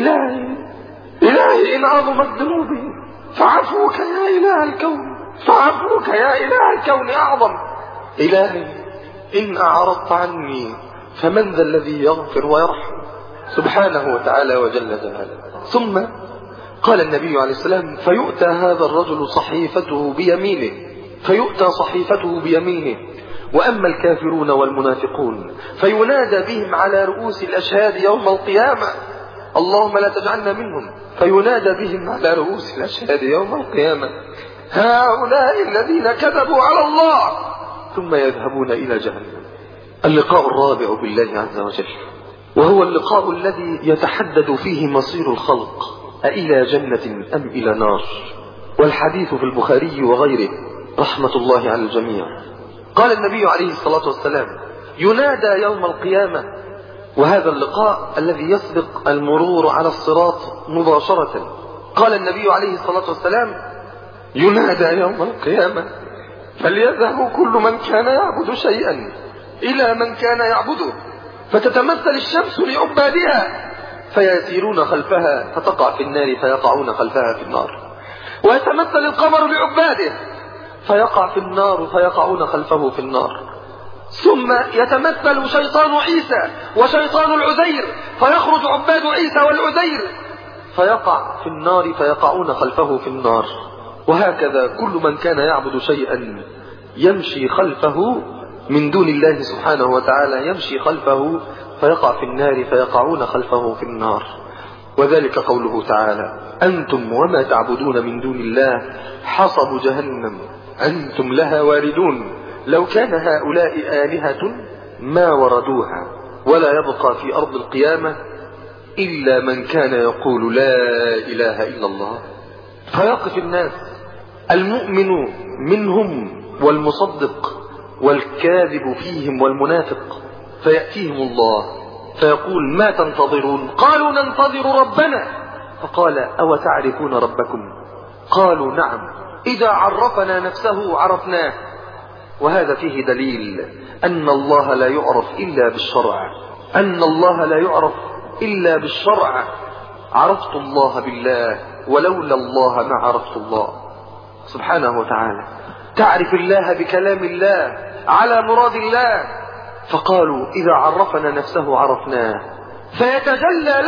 إلهي إن عظمت ذنوبي فعفوك يا إله الكون، فعفوك يا إله الكون أعظم. إلهي إن أعرضت عني فمن ذا الذي يغفر ويرحم، سبحانه وتعالى وجل جلاله. ثم قال النبي عليه السلام: فيؤتى هذا الرجل صحيفته بيمينه، فيؤتى صحيفته بيمينه، وأما الكافرون والمنافقون فينادى بهم على رؤوس الأشهاد يوم القيامة، اللهم لا تجعلنا منهم، فينادى بهم على رؤوس الأشهاد يوم القيامة: هؤلاء الذين كذبوا على الله، ثم يذهبون إلى جهنم. اللقاء الرابع بالله عز وجل، وهو اللقاء الذي يتحدد فيه مصير الخلق، أإلى جنة أم إلى نار. والحديث في البخاري وغيره رحمة الله على الجميع. قال النبي عليه الصلاة والسلام: ينادى يوم القيامة، وهذا اللقاء الذي يسبق المرور على الصراط مباشرة. قال النبي عليه الصلاة والسلام: ينادى يوم القيامة فليذهب كل من كان يعبد شيئا إلى من كان يعبده، فتتمثل الشمس لعبادها فيسيرون خلفها فتقع في النار فيقعون خلفها في النار، ويتمثل القمر لعباده فيقع في النار فيقعون خلفه في النار. ثم يتمثل شيطان عيسى وشيطان العزير فيخرج عباد عيسى والعزير فيقع في النار فيقعون خلفه في النار. وهكذا كل من كان يعبد شيئا يمشي خلفه من دون الله سبحانه وتعالى، يمشي خلفه فيقع في النار فيقعون خلفه في النار. وذلك قوله تعالى: أنتم وما تعبدون من دون الله حصب جهنم أنتم لها واردون لو كان هؤلاء آلهة ما وردوها ولا يبقى في أرض القيامة إلا من كان يقول لا إله إلا الله. فيقف الناس المؤمن منهم والمصدق والكاذب فيهم والمنافق، فيأتيهم الله فيقول: ما تنتظرون؟ قالوا: ننتظر ربنا. فقال: أو تعرفون ربكم؟ قالوا: نعم، إذا عرفنا نفسه عرفناه. وهذا فيه دليل أن الله لا يعرف إلا بالشرع، أن الله لا يعرف إلا بالشرع. عرفت الله بالله، ولولا الله ما عرفت الله سبحانه وتعالى. تعرف الله بكلام الله على مراد الله. فقالوا: إذا عرفنا نفسه عرفناه. فيتجلى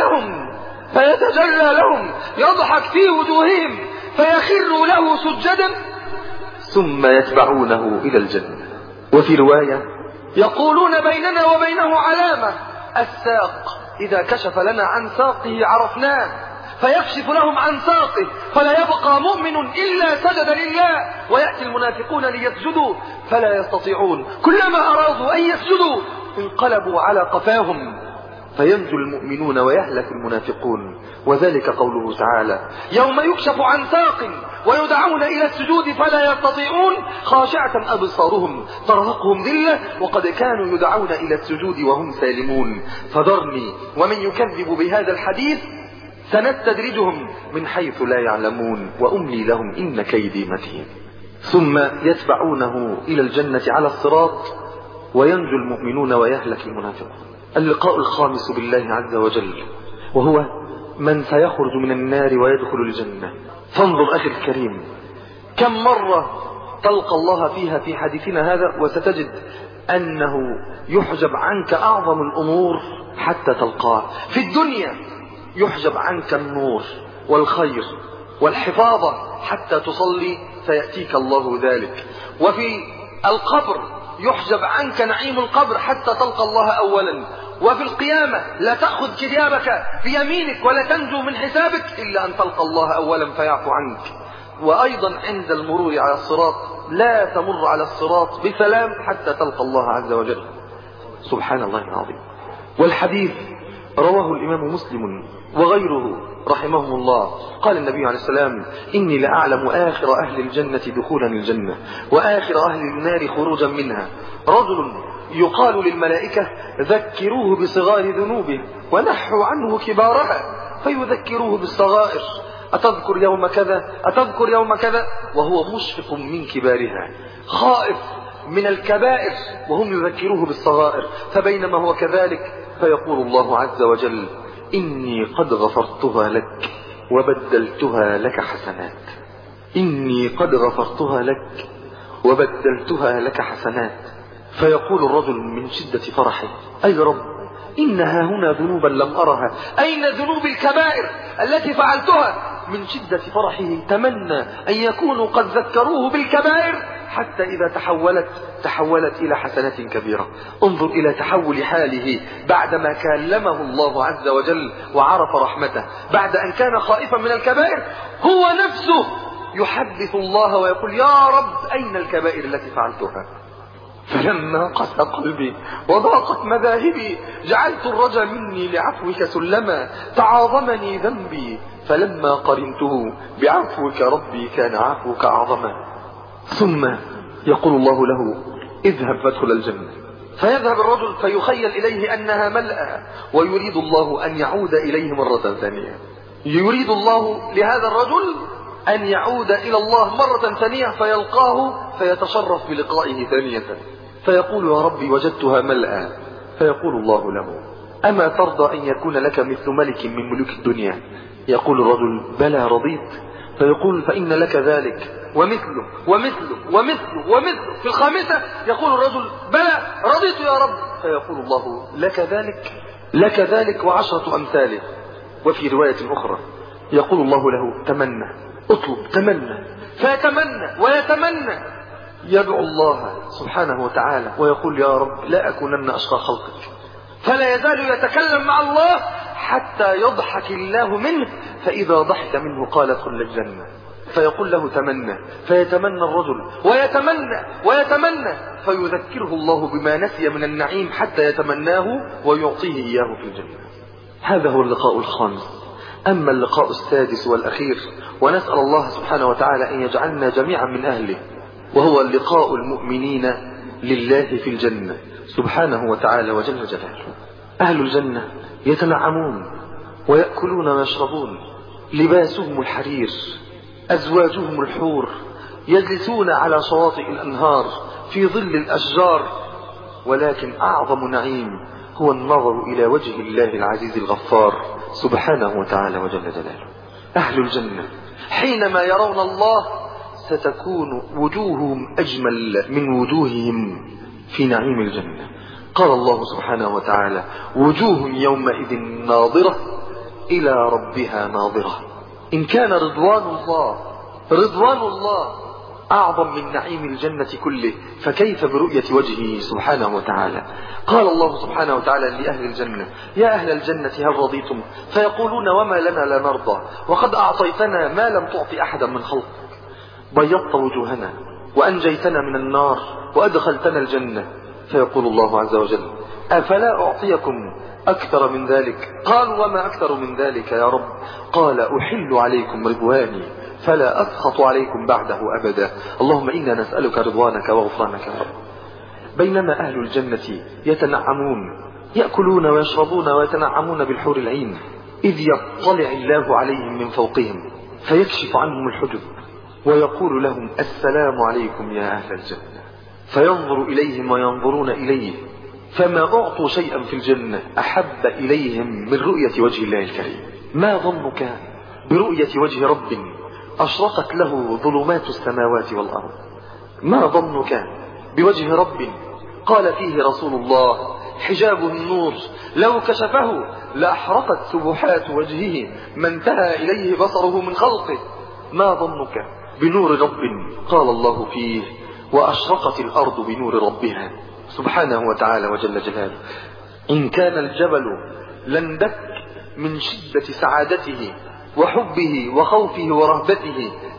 لهم يضحك في وجوههم فيخروا له سجدا ثم يتبعونه إلى الجنة. وفي رواية: يقولون بيننا وبينه علامة الساق، إذا كشف لنا عن ساقه عرفناه. فيكشف لهم عن ساقه فلا يبقى مؤمن إلا سجد لله. ويأتي المنافقون ليسجدوا فلا يستطيعون، كلما أرادوا أن يسجدوا انقلبوا على قفاهم، فينجو المؤمنون ويهلك المنافقون. وذلك قوله تعالى: يوم يكشف عن ساق ويدعون إلى السجود فلا يستطيعون خاشعة أبصارهم ترهقهم ذلة وقد كانوا يدعون إلى السجود وهم سالمون. فذرني ومن يكذب بهذا الحديث سنستدرجهم من حيث لا يعلمون وأملي لهم إن كيدي متين. ثم يتبعونه إلى الجنة على الصراط وينجو المؤمنون ويهلك المنافقون. اللقاء الخامس بالله عز وجل، وهو من سيخرج من النار ويدخل الجنة. فانظر أخي الكريم، كم مرة تلقى الله فيها في حديثنا هذا وستجد أنه يحجب عنك أعظم الأمور حتى تلقاه. في الدنيا يحجب عنك النور والخير والحفاظة حتى تصلي فيأتيك الله ذلك. وفي القبر يحجب عنك نعيم القبر حتى تلقى الله أولا. وفي القيامة لا تأخذ كتابك بيمينك ولا تنجو من حسابك إلا أن تلقى الله أولا فيعفو عنك. وأيضا عند المرور على الصراط لا تمر على الصراط بسلام حتى تلقى الله عز وجل. سبحان الله العظيم. والحديث رواه الإمام مسلم وغيره رحمهم الله. قال النبي عليه السلام: إني لأعلم آخر أهل الجنة دخولا الجنة وآخر أهل النار خروجا منها رجل يقال للملائكة: ذكروه بصغار ذنوبه ونحوا عنه كبارها، فيذكروه بالصغائر: أتذكر يوم كذا، أتذكر يوم كذا، وهو مشفق من كبارها خائف من الكبائر وهم يذكروه بالصغائر. فبينما هو كذلك فيقول الله عز وجل: إني قد غفرتها لك وبدلتها لك حسنات. إني قد غفرتها لك وبدلتها لك حسنات. فيقول الرجل من شدة فرحه: أي رب، إنها هنا ذنوبا لم أرها، أين ذنوب الكبائر التي فعلتها؟ من شدة فرحه تمنى أن يكونوا قد ذكروه بالكبائر حتى إذا تحولت إلى حسنات كبيرة. انظر إلى تحول حاله بعدما كلمه الله عز وجل وعرف رحمته. بعد أن كان خائفا من الكبائر هو نفسه يحدث الله ويقول: يا رب، أين الكبائر التي فعلتها؟ فلما قسى قلبي وضاقت مذاهبي جعلت الرجا مني لعفوك سلما، تعاظمني ذنبي فلما قرنته بعفوك ربي كان عفوك أعظما. ثم يقول الله له: اذهب فادخل الجنة. فيذهب الرجل فيخيل إليه أنها ملأى، ويريد الله أن يعود إليه مرة ثانية. يريد الله لهذا الرجل أن يعود إلى الله مرة ثانية فيلقاه فيتشرف بلقائه ثانية، فيقول: يا ربي وجدتها ملأى. فيقول الله له: أما ترضى أن يكون لك مثل ملك من ملوك الدنيا؟ يقول الرجل: بلى رضيت. فيقول: فإن لك ذلك ومثله ومثله ومثله ومثله. في الخامسة يقول الرجل: بلى رضيت يا رب. فيقول الله: لك ذلك وعشرة أمثاله. وفي رواية أخرى يقول الله له: تمنى، اطلب، تمنى. فيتمنى ويتمنى، يدعو الله سبحانه وتعالى ويقول: يا رب لا أكونن أشقى خلقك. فلا يزال يتكلم مع الله حتى يضحك الله منه، فإذا ضحك منه قال: ادخل الجنة. فيقول له: تمنى. فيتمنى الرجل ويتمنى ويتمنى، فيذكره الله بما نسي من النعيم حتى يتمناه ويعطيه إياه في الجنة. هذا هو اللقاء الخامس. أما اللقاء السادس والأخير، ونسأل الله سبحانه وتعالى أن يجعلنا جميعا من أهله، وهو اللقاء المؤمنين لله في الجنة سبحانه وتعالى وجل جلاله. أهل الجنة يتنعمون ويأكلون ويشربون، لباسهم الحرير، أزواجهم الحور، يجلسون على شواطئ الأنهار في ظل الأشجار. ولكن أعظم نعيم هو النظر إلى وجه الله العزيز الغفار سبحانه وتعالى وجل جلاله. أهل الجنة حينما يرون الله ستكون وجوههم أجمل من وجوههم في نعيم الجنة. قال الله سبحانه وتعالى: وجوه يومئذ ناظرة إلى ربها ناظرة. إن كان رضوان الله أعظم من نعيم الجنة كله، فكيف برؤية وجهه سبحانه وتعالى؟ قال الله سبحانه وتعالى لأهل الجنة: يا أهل الجنة هل رضيتم؟ فيقولون: وما لنا لا نرضى، وقد أعطيتنا ما لم تعط أحدا من خلقك، بيضت وجوهنا وأنجيتنا من النار وأدخلتنا الجنة. فيقول الله عز وجل: أفلا أعطيكم أكثر من ذلك؟ قالوا: وما أكثر من ذلك يا رب؟ قال: أحل عليكم رضواني فلا أسخط عليكم بعده أبدا. اللهم إنا نسألك رضوانك وغفرانك يا رب. بينما أهل الجنة يتنعمون، يأكلون ويشربون ويتنعمون بالحور العين، إذ يطلع الله عليهم من فوقهم فيكشف عنهم الحجب ويقول لهم: السلام عليكم يا أهل الجنة. فينظر إليهم وينظرون إليه، فما أعطوا شيئا في الجنة أحب إليهم من رؤية وجه الله الكريم. ما ظنك برؤية وجه رب أشرقت له ظلمات السماوات والأرض؟ ما ظنك بوجه رب قال فيه رسول الله: حجابه النور، لو كشفه لأحرقت سبحات وجهه ما انتهى إليه بصره من خلقه. ما ظنك بنور رب قال الله فيه: وأشرقت الأرض بنور ربها سبحانه وتعالى وجل جلاله. إن كان الجبل لاندك من شدة سعادته وحبه وخوفه ورهبته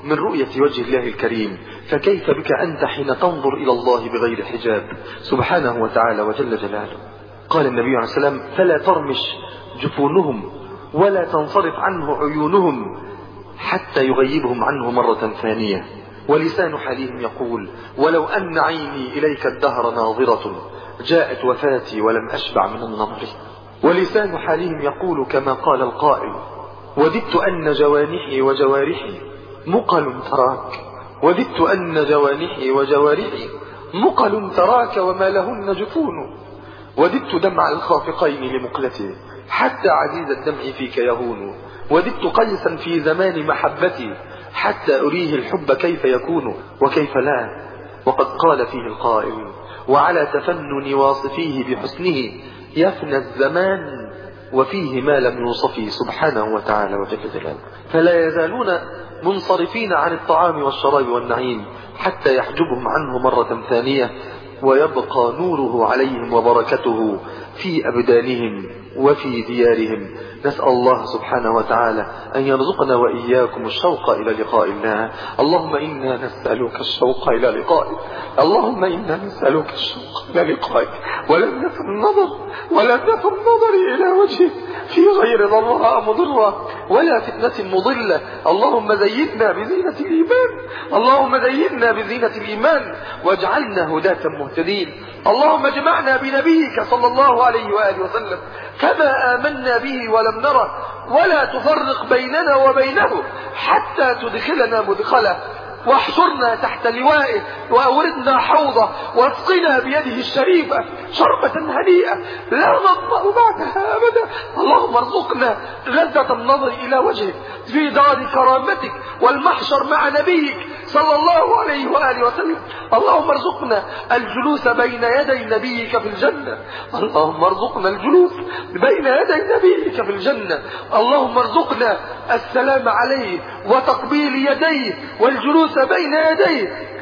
من رؤية وجه الله الكريم، فكيف بك أنت حين تنظر إلى الله بغير حجاب سبحانه وتعالى وجل جلاله. قال النبي عليه السلام: فلا ترمش جفونهم ولا تنصرف عنه عيونهم حتى يغيبهم عنه مرة ثانية. ولسان حالهم يقول: ولو أن عيني إليك الدهر ناظرة جاءت وفاتي ولم أشبع من النظر. ولسان حالهم يقول كما قال القائل: وددت أن جوانحي وجوارحي مقل تراك، وددت أن جوانحي وجوارحي مقل تراك وما لهن جفون، وددت دمع الخافقين لمقلتي حتى عزيز الدمع فيك يهون، وددت قيسا في زمان محبتي حتى أريه الحب كيف يكون وكيف لا. وقد قال فيه القائل: وعلى تفنن واصفيه بحسنه يفنى الزمان وفيه ما لم يوصفه سبحانه وتعالى وجل جلاله. فلا يزالون منصرفين عن الطعام والشراب والنعيم حتى يحجبهم عنه مرة ثانية، ويبقى نوره عليهم وبركته في أبدانهم وفي ديارهم. نسأل الله سبحانه وتعالى أن يرزقنا وإياكم الشوق إلى لقاء الله. اللهم إنا نسألك الشوق إلى لقائك، اللهم إنا نسألك الشوق إلى لقائك ولذة النظر إلى وجهك في غير ضراء مضرة ولا فتنة مضلة. اللهم زيننا بزينة الإيمان، اللهم زيننا بزينة الإيمان واجعلنا هداة مهتدين. اللهم اجمعنا بنبيك صلى الله عليه وآله وسلم كما آمنا به ولم نره، ولا تفرق بيننا وبينه حتى تدخلنا مدخله، واحشرنا تحت لوائه وأوردنا حوضه، واسقنا بيده الشريفة شربة هنيئة لا نظمأ بعدها أبدا. اللهم ارزقنا لذة النظر إلى وجهك في دار كرامتك والمحشر مع نبيك صلى الله عليه وآله وسلم. اللهم ارزقنا الجلوس بين يدي نبيك في الجنة، اللهم ارزقنا الجلوس بين يدي نبيك في الجنة. اللهم ارزقنا السلام عليه وتقبيل يديه والجلوس بين يديه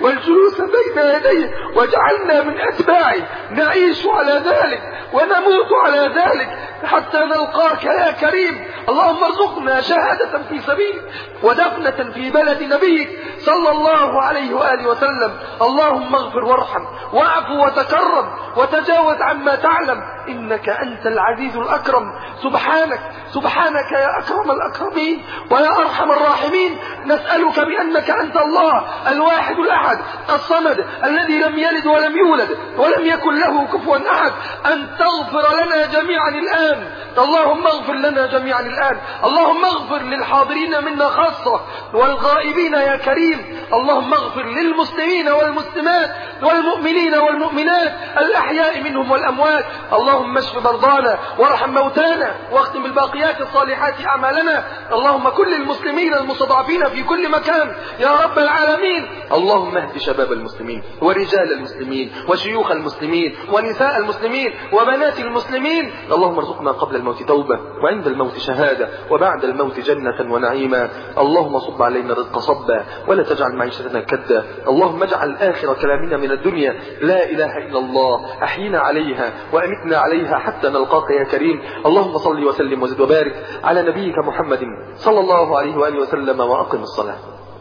واجعلنا من أتباعه نعيش على ذلك ونموت على ذلك حتى نلقاك يا كريم. اللهم ارزقنا شهادة في سبيلك ودفنة في بلد نبيك صلى الله عليه وآله وسلم. اللهم اغفر وارحم واعف وتكرم وتجاوز عما تعلم، إنك أنت العزيز الأكرم. سبحانك يا أكرم الأكرمين ويا أرحم الراحمين. نسألك بأنك أنت الله الواحد الأحد الصمد الذي لم يلد ولم يولد ولم يكن له كفوا أحد أن تغفر لنا جميعا الآن. اللهم اغفر لنا جميعا الآن. اللهم اغفر للحاضرين منا خاصة والغائبين يا كريم. اللهم اغفر للمسلمين والمسلمات والمؤمنين والمؤمنات الأحياء منهم والأموات. اللهم اشف مرضانا وارحم موتانا واختم بالباقيات الصالحات أعمالنا. اللهم كل المسلمين المستضعفين في كل مكان يا رب العالمين. اللهم اهد شباب المسلمين ورجال المسلمين وشيوخ المسلمين ونساء المسلمين وبنات المسلمين. اللهم ارزقنا قبل الموت توبة وعند الموت شهادة وبعد الموت جنة ونعيما. اللهم صب علينا رزق صبا ولا تجعل معيشتنا كدا. اللهم اجعل آخر كلامنا من الدنيا لا إله إلا الله، أحينا عليها وأمتنا عليها حتى نلقاك يا كريم. اللهم صل وسلم وزد وبارك على نبيك محمد صلى الله عليه وآله وسلم، وأقم الصلاة.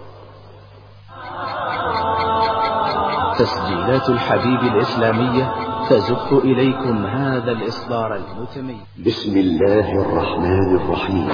تسجيلات الحبيب الإسلامية تزف إليكم هذا الإصدار المتميز. بسم الله الرحمن الرحيم.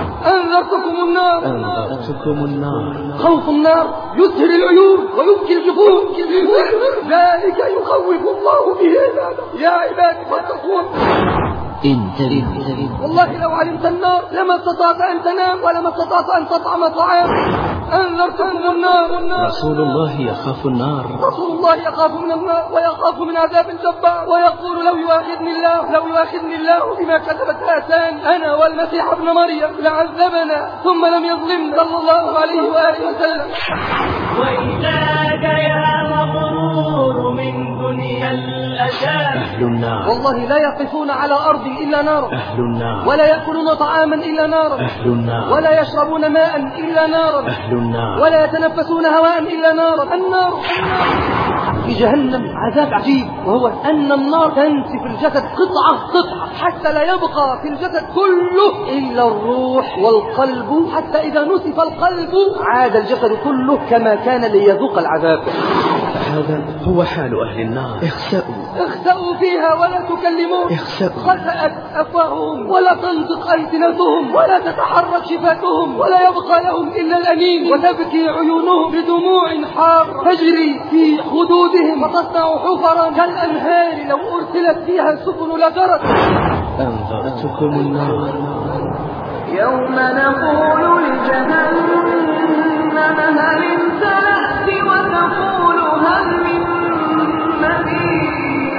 أنذرتكم النار. خوف النار يسهر العيون ويبكي الجفون، ذلك يخوف الله به عباده. يا عبادي فاتقون. انتبه. والله لو علمت النار لما استطعت أن تنام ولما استطعت أن تطعم طعام. أنذرتكم النار. رسول الله يخاف النار، رسول الله يخاف من النار ويخاف من عذاب الجبار، ويقول لو يؤاخذني الله بما كتبت آثامي أنا والمسيح ابن مريم لعذبنا ثم لم يظلمنا صلى الله عليه وآله وسلم. وإذاك يا مغرور من دنيا الأشام. أهل النار والله لا يقفون على أرض إلا نارا، أهل النار ولا يأكلون طعاما إلا نارا، أهل النار ولا يشربون ماء إلا نارا، أهل النار ولا يتنفسون هواء إلا نارا. النار في جهنم عذاب عجيب، وهو أن النار تنسف الجسد قطعة حتى لا يبقى في الجسد كله إلا الروح والقلب، حتى إذا نسف القلب عاد الجسد كله كما كان ليذوق العذاب. هذا هو حال أهل النار. اخسأوا فيها ولا تكلمون، خسأت أفواههم ولا تنطق ألسنتهم ولا تتحرك شفتهم ولا يبقى لهم إلا الأنين، وتبكي عيونهم بدموع حارة تجري في خدودهم وتصنع حفرا كالأنهار لو أرسلت فيها السفن لجرت. أنذرتكم النار يوم نقول لجهنم هل امتلأت وتقول هل من مزيد.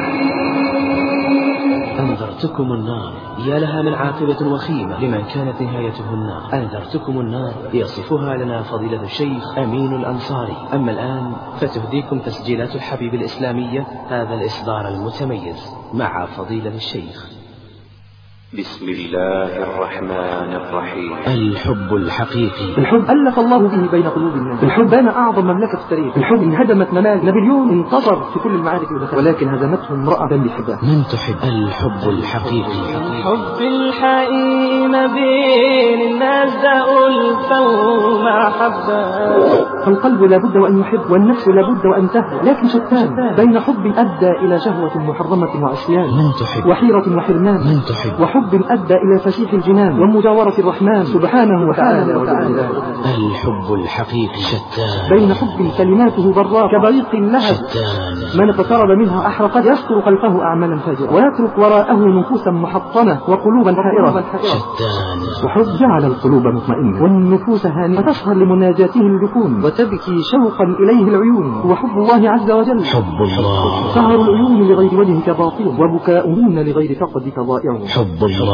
أنذرتكم النار، يا لها من عاقبة وخيمة لمن كانت نهايته النار. أنذرتكم النار يصفها لنا فضيلة الشيخ أمين الأنصاري. أما الآن فتهديكم تسجيلات الحبيب الإسلامية هذا الإصدار المتميز مع فضيلة الشيخ. بسم الله الرحمن الرحيم. الحب الحقيقي. الحب ألف الله به بين قلوب الناس. الحب بنى أعظم مملكة في التاريخ. الحب انهدمت ممالك. نابليون انتصر في كل المعارك ودخل، ولكن هزمته امرأة بيحبها. من تحب؟ الحب الحقيقي. الحب الحقيقي ما بين الناس ده ألفة ومحبة. فالقلب لابد وأن يحب، والنفس لابد وأن تهوى، لكن شتان بين حب أدى إلى شهوة محرمة وعصيان، من تحب؟ وحيرة وحرمان، من تحب؟ وحب أدى إلى فسيح الجنان ومجاورة الرحمن سبحانه وتعالى. الحب الحقيقي شتان بين حب كلماته براء كبريق لها، شتان من اقترب منها أحرقت، يستر خلفه أعمالا فاجرة ويترك وراءه نفوسا محطمة وقلوبا حائرة. شتان وحب جعل القلوب مطمئنة والنفوس هانئة، وتسهر لمناجاته الجفون وتبكي شوقا إليه العيون. وحب الله عز وجل حب الله. سهر العيون لغير وجهك باطل، وبكاؤهن لغير فقدك ضائع. حب الله.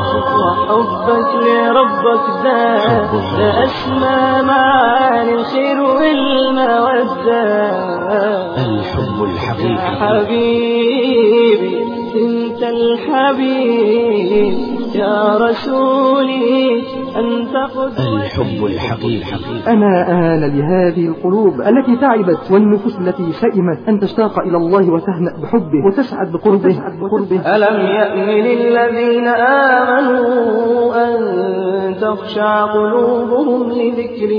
وحبك لربك ده أسمى معاني الخير والمودة. الحب الحقيقي. يا حبيبي انت الحبيب يا رسولي أنت قدوتي. الحب الحقيقي. أنا آن لهذه القلوب التي تعبت والنفوس التي سئمت أن تشتاق إلى الله وتهنأ بحبه وتسعد بقربه. ألم يأن للذين آمنوا أن تخشع قلوبهم لذكر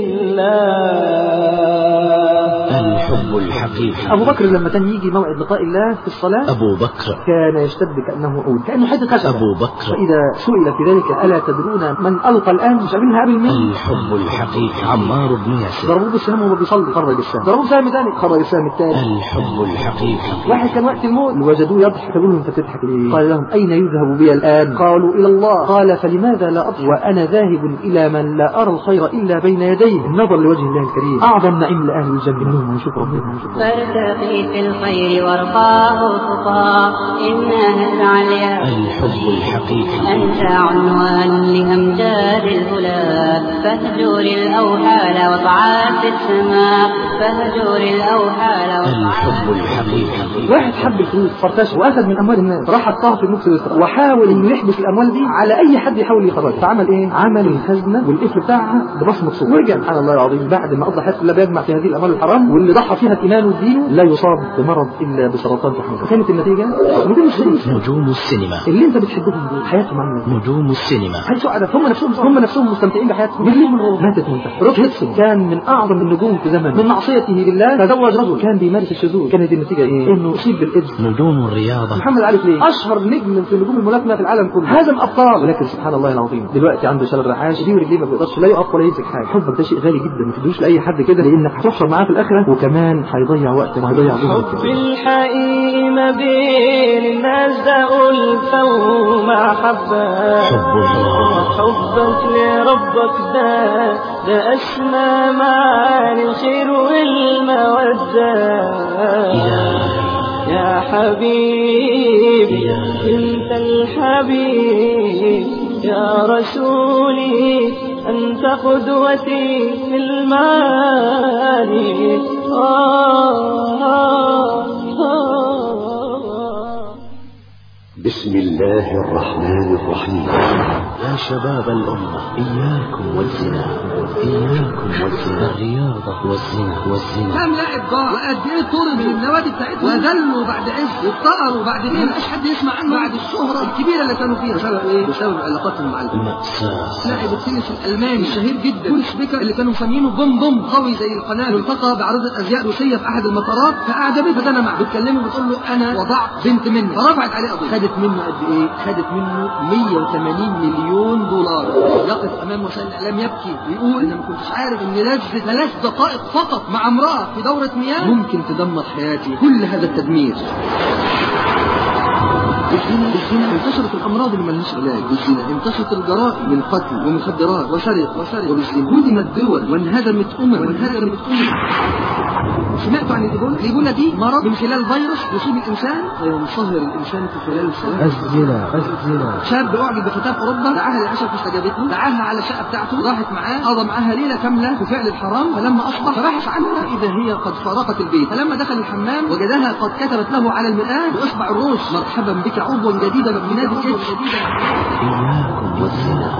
الله. الحب الحقيقي. أبو بكر لما كان يجي موعد لقاء الله في الصلاة، أبو بكر كان يشتد كأنه عود، كأنه حد خشب. أبو بكر. وإذا سئل في ذلك ألا تدرون من ألقى الآن؟ مش عارفين قبل مين؟ الحب الحقيقي. عمار بن ياسر. ضربوه بالسهم وهو بيصلي خرج السهم، ضربوه بسهم ثاني خرج السهم الثاني. الحب الحقيقي. واحد كان وقت الموت وجدوه يضحك، فقالوا له أنت تضحك ليه؟ قال لهم أين يذهب بي الآن؟ قالوا إلى الله. قال فلماذا لا أضحك وأنا ذاهب إلى من لا أرى الخير إلا بين يديه؟ النظر لوجه الله الكريم أعظم نعيم لأهل الجنة، إنهم يشوف ربنا. فارتقي في الخير وارقاه خطى إنها العليا. الحب الحقيقي. أنت عنوان لأمجاد الهلا، فاهجر الأوحال وطعات السماء، فاهجر الأوحال. الحب الحقيقي. واحد حب الفلوس فرتش وأخذ من أموال الناس، راح حطها في النص اليسرى وحاول إنه يحبس الأموال دي على أي حد يحاول يخرجها. فعمل إيه؟ عمل الخزنة والقفل بتاعها ببصمة صوت، ورجع سبحان الله العظيم بعد ما قضى حياته كلها بيجمع في هذه الأموال الحرام، واللي ضحى فيها إيمانه ودينه لا يصاب بمرض إلا بسرطان تحمل. كانت النتيجة نجوم السينما اللي أنت بتحبهم دول حياتهم عاملة. نجوم السينما حيث سعداء هم نفسهم مستمتعين بحياتهم. ميرلين مونرو ماتت منتهى. روك هيدسون كان من أعظم النجوم في زمن، من معصيته لله تزوج رجل كان بيمارس الشذوذ، كانت النتيجة إيه؟ إنه أصيب بالإيدز. نجوم الرياضة محمد علي كلاي أشهر نجم في نجوم الملاكمة في العالم كله، هزم أبطال، ولكن سبحان الله العظيم دلوقتي عنده شلل رعاش، دي ورجليه ما بيقدرش لا يقف ولا يمسك حاجة. حبك ده شيء غالي جدا، ما تدوش لأي حد كده، لأنك هتحشر معاه في الآخرة وكمان هيضيع وقتك وهيضيع جهدك. حب الحقيقي ما بين الناس ده ألفة ومحبة. حب الله. حبك لربك ده أسمى معاني الخير والمودة. يا حبيبي انت الحبيب يا رسولي أنت قدوتي في المعاني. بسم الله الرحمن الرحيم. يا شباب الأمة إياكم والزنا، إياكم والزنا، الرياضة والزنا. كم لاعب ضاع وقد ايه طرد من النوادي بتاعتهم وذلوا بعد عز وافتقروا بعد ايه مفيش حد يسمع عنه بعد الشهرة الكبيرة اللي كانوا فيها. بسبب ايه؟ بسبب علاقاتهم مع مأساة. لاعب التنس الألماني الشهير جدا كولش بيكر اللي كانوا مسمينه بوم قوي زي القناة، التقى بعرضة أزياء روسية في أحد المطارات فأعجبته فدنا معه بتكلمه بتقول له أنا وضعت بنت مني فرفعت عليه قضية. خدت منه قد ايه؟ خدت منه 180 مليون دولار. يقف امام وسائل الاعلام يبكي ويقول انا ما كنتش عارف ان لذة 3 دقائق فقط مع امرأة في دورة مياه ممكن تدمر حياتي. كل هذا التدمير بالزنا انتشرت الامراض اللي ملهاش علاج، بالزنا انتشرت الجرائم من قتل ومخدرات وسرقة وبالزنا هدمت دول وانهدمت سمعتوا عن الإيبولا دي مرض من خلال فيروس يصيب الإنسان وينصهر الإنسان في خلال السنة. الزنا. شاب أعجب بفتاة في أوروبا دعاها للعشاء فاستجابت له، دعاها على الشقة بتاعته راحت معاه قضى معاها ليلة كاملة في فعل الحرام، فلما أصبح فبحث عنها إذا هي قد فارقت البيت، فلما دخل الحمام وجدها قد كتبت له على المرآة بإصبع الروس مرحبا بك عضوا جديدا من نادي الإيدز. إياكم والزنا.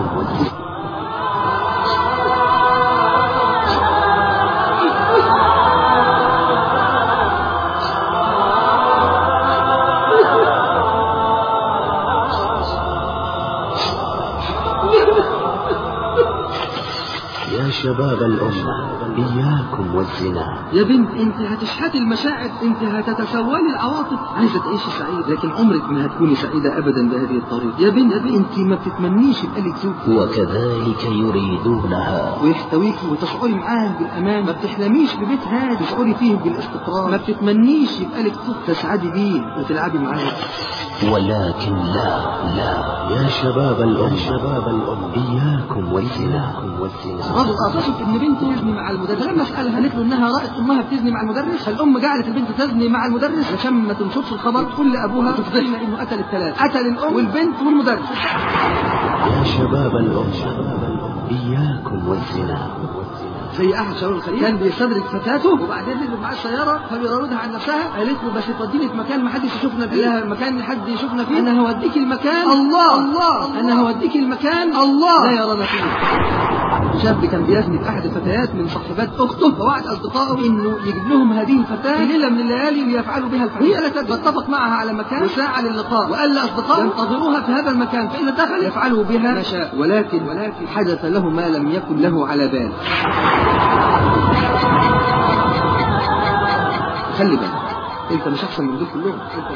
يا شباب الأمة إياكم والزنا. يا بنت انت هتشحتي المشاعر، انت هتتسولي العواطف، عايزة تعيشي سعيد لكن عمرك ما هتكوني سعيدة أبدا بهذه الطريقة. يا بنت انت ما بتتمنيش يبقى لك زوج وكذلك يريدونها ويحتويكي وتشعري معاه بالأمان، ما بتحلميش ببيت هادي تشعري فيه بالاستقرار، ما بتتمنيش يبقى لك طفل تسعدي بيه وتلعبي معاه. ولكن لا يا شباب الأمة إياكم والزنا. رجل أصدق إن بنته تزني مع المدرس، لما سألها قالت له إنها رأت أمها بتزني مع المدرس، فالأم جعلت البنت تزني مع المدرس عشان ما تنشرش الخبر تقول لأبوها تفضحنا إنه قتل الثلاثة، قتل الأم والبنت والمدرس. يا شباب الأمة إياكم والزنا. زي أحد شباب الخليج كان بيستدرك فتاته وبعدين نزل معاه السيارة فبيراودها عن نفسها، قالت له بس توديني في مكان ما حدش يشوفنا فيه. لها المكان اللي حد يشوفنا فيه أنا هوديك المكان الله أنا هوديك المكان الله لا يرانا فيه. شاب كان بيزني بأحد الفتيات من صاحبات أخته فوعد أصدقائه إنه يجيب لهم هذه الفتاة في ليلة من الليالي ويفعلوا بها الفعل. هي لا تدري، اتفق معها على مكان وساعة للقاء وقال لأصدقائه ينتظروها في هذا المكان فإذا دخل يفعلوا بها ما شاء، ولكن حدث له ما لم يكن له على بال. خلي بالك انت مش احسن من دول كلهم،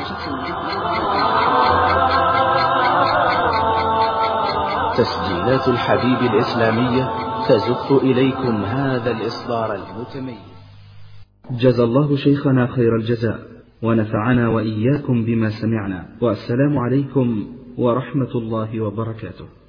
تسجيلات الحبيب الإسلامية تزف إليكم هذا الإصدار المتميز. جزى الله شيخنا خير الجزاء ونفعنا وإياكم بما سمعنا، والسلام عليكم ورحمة الله وبركاته.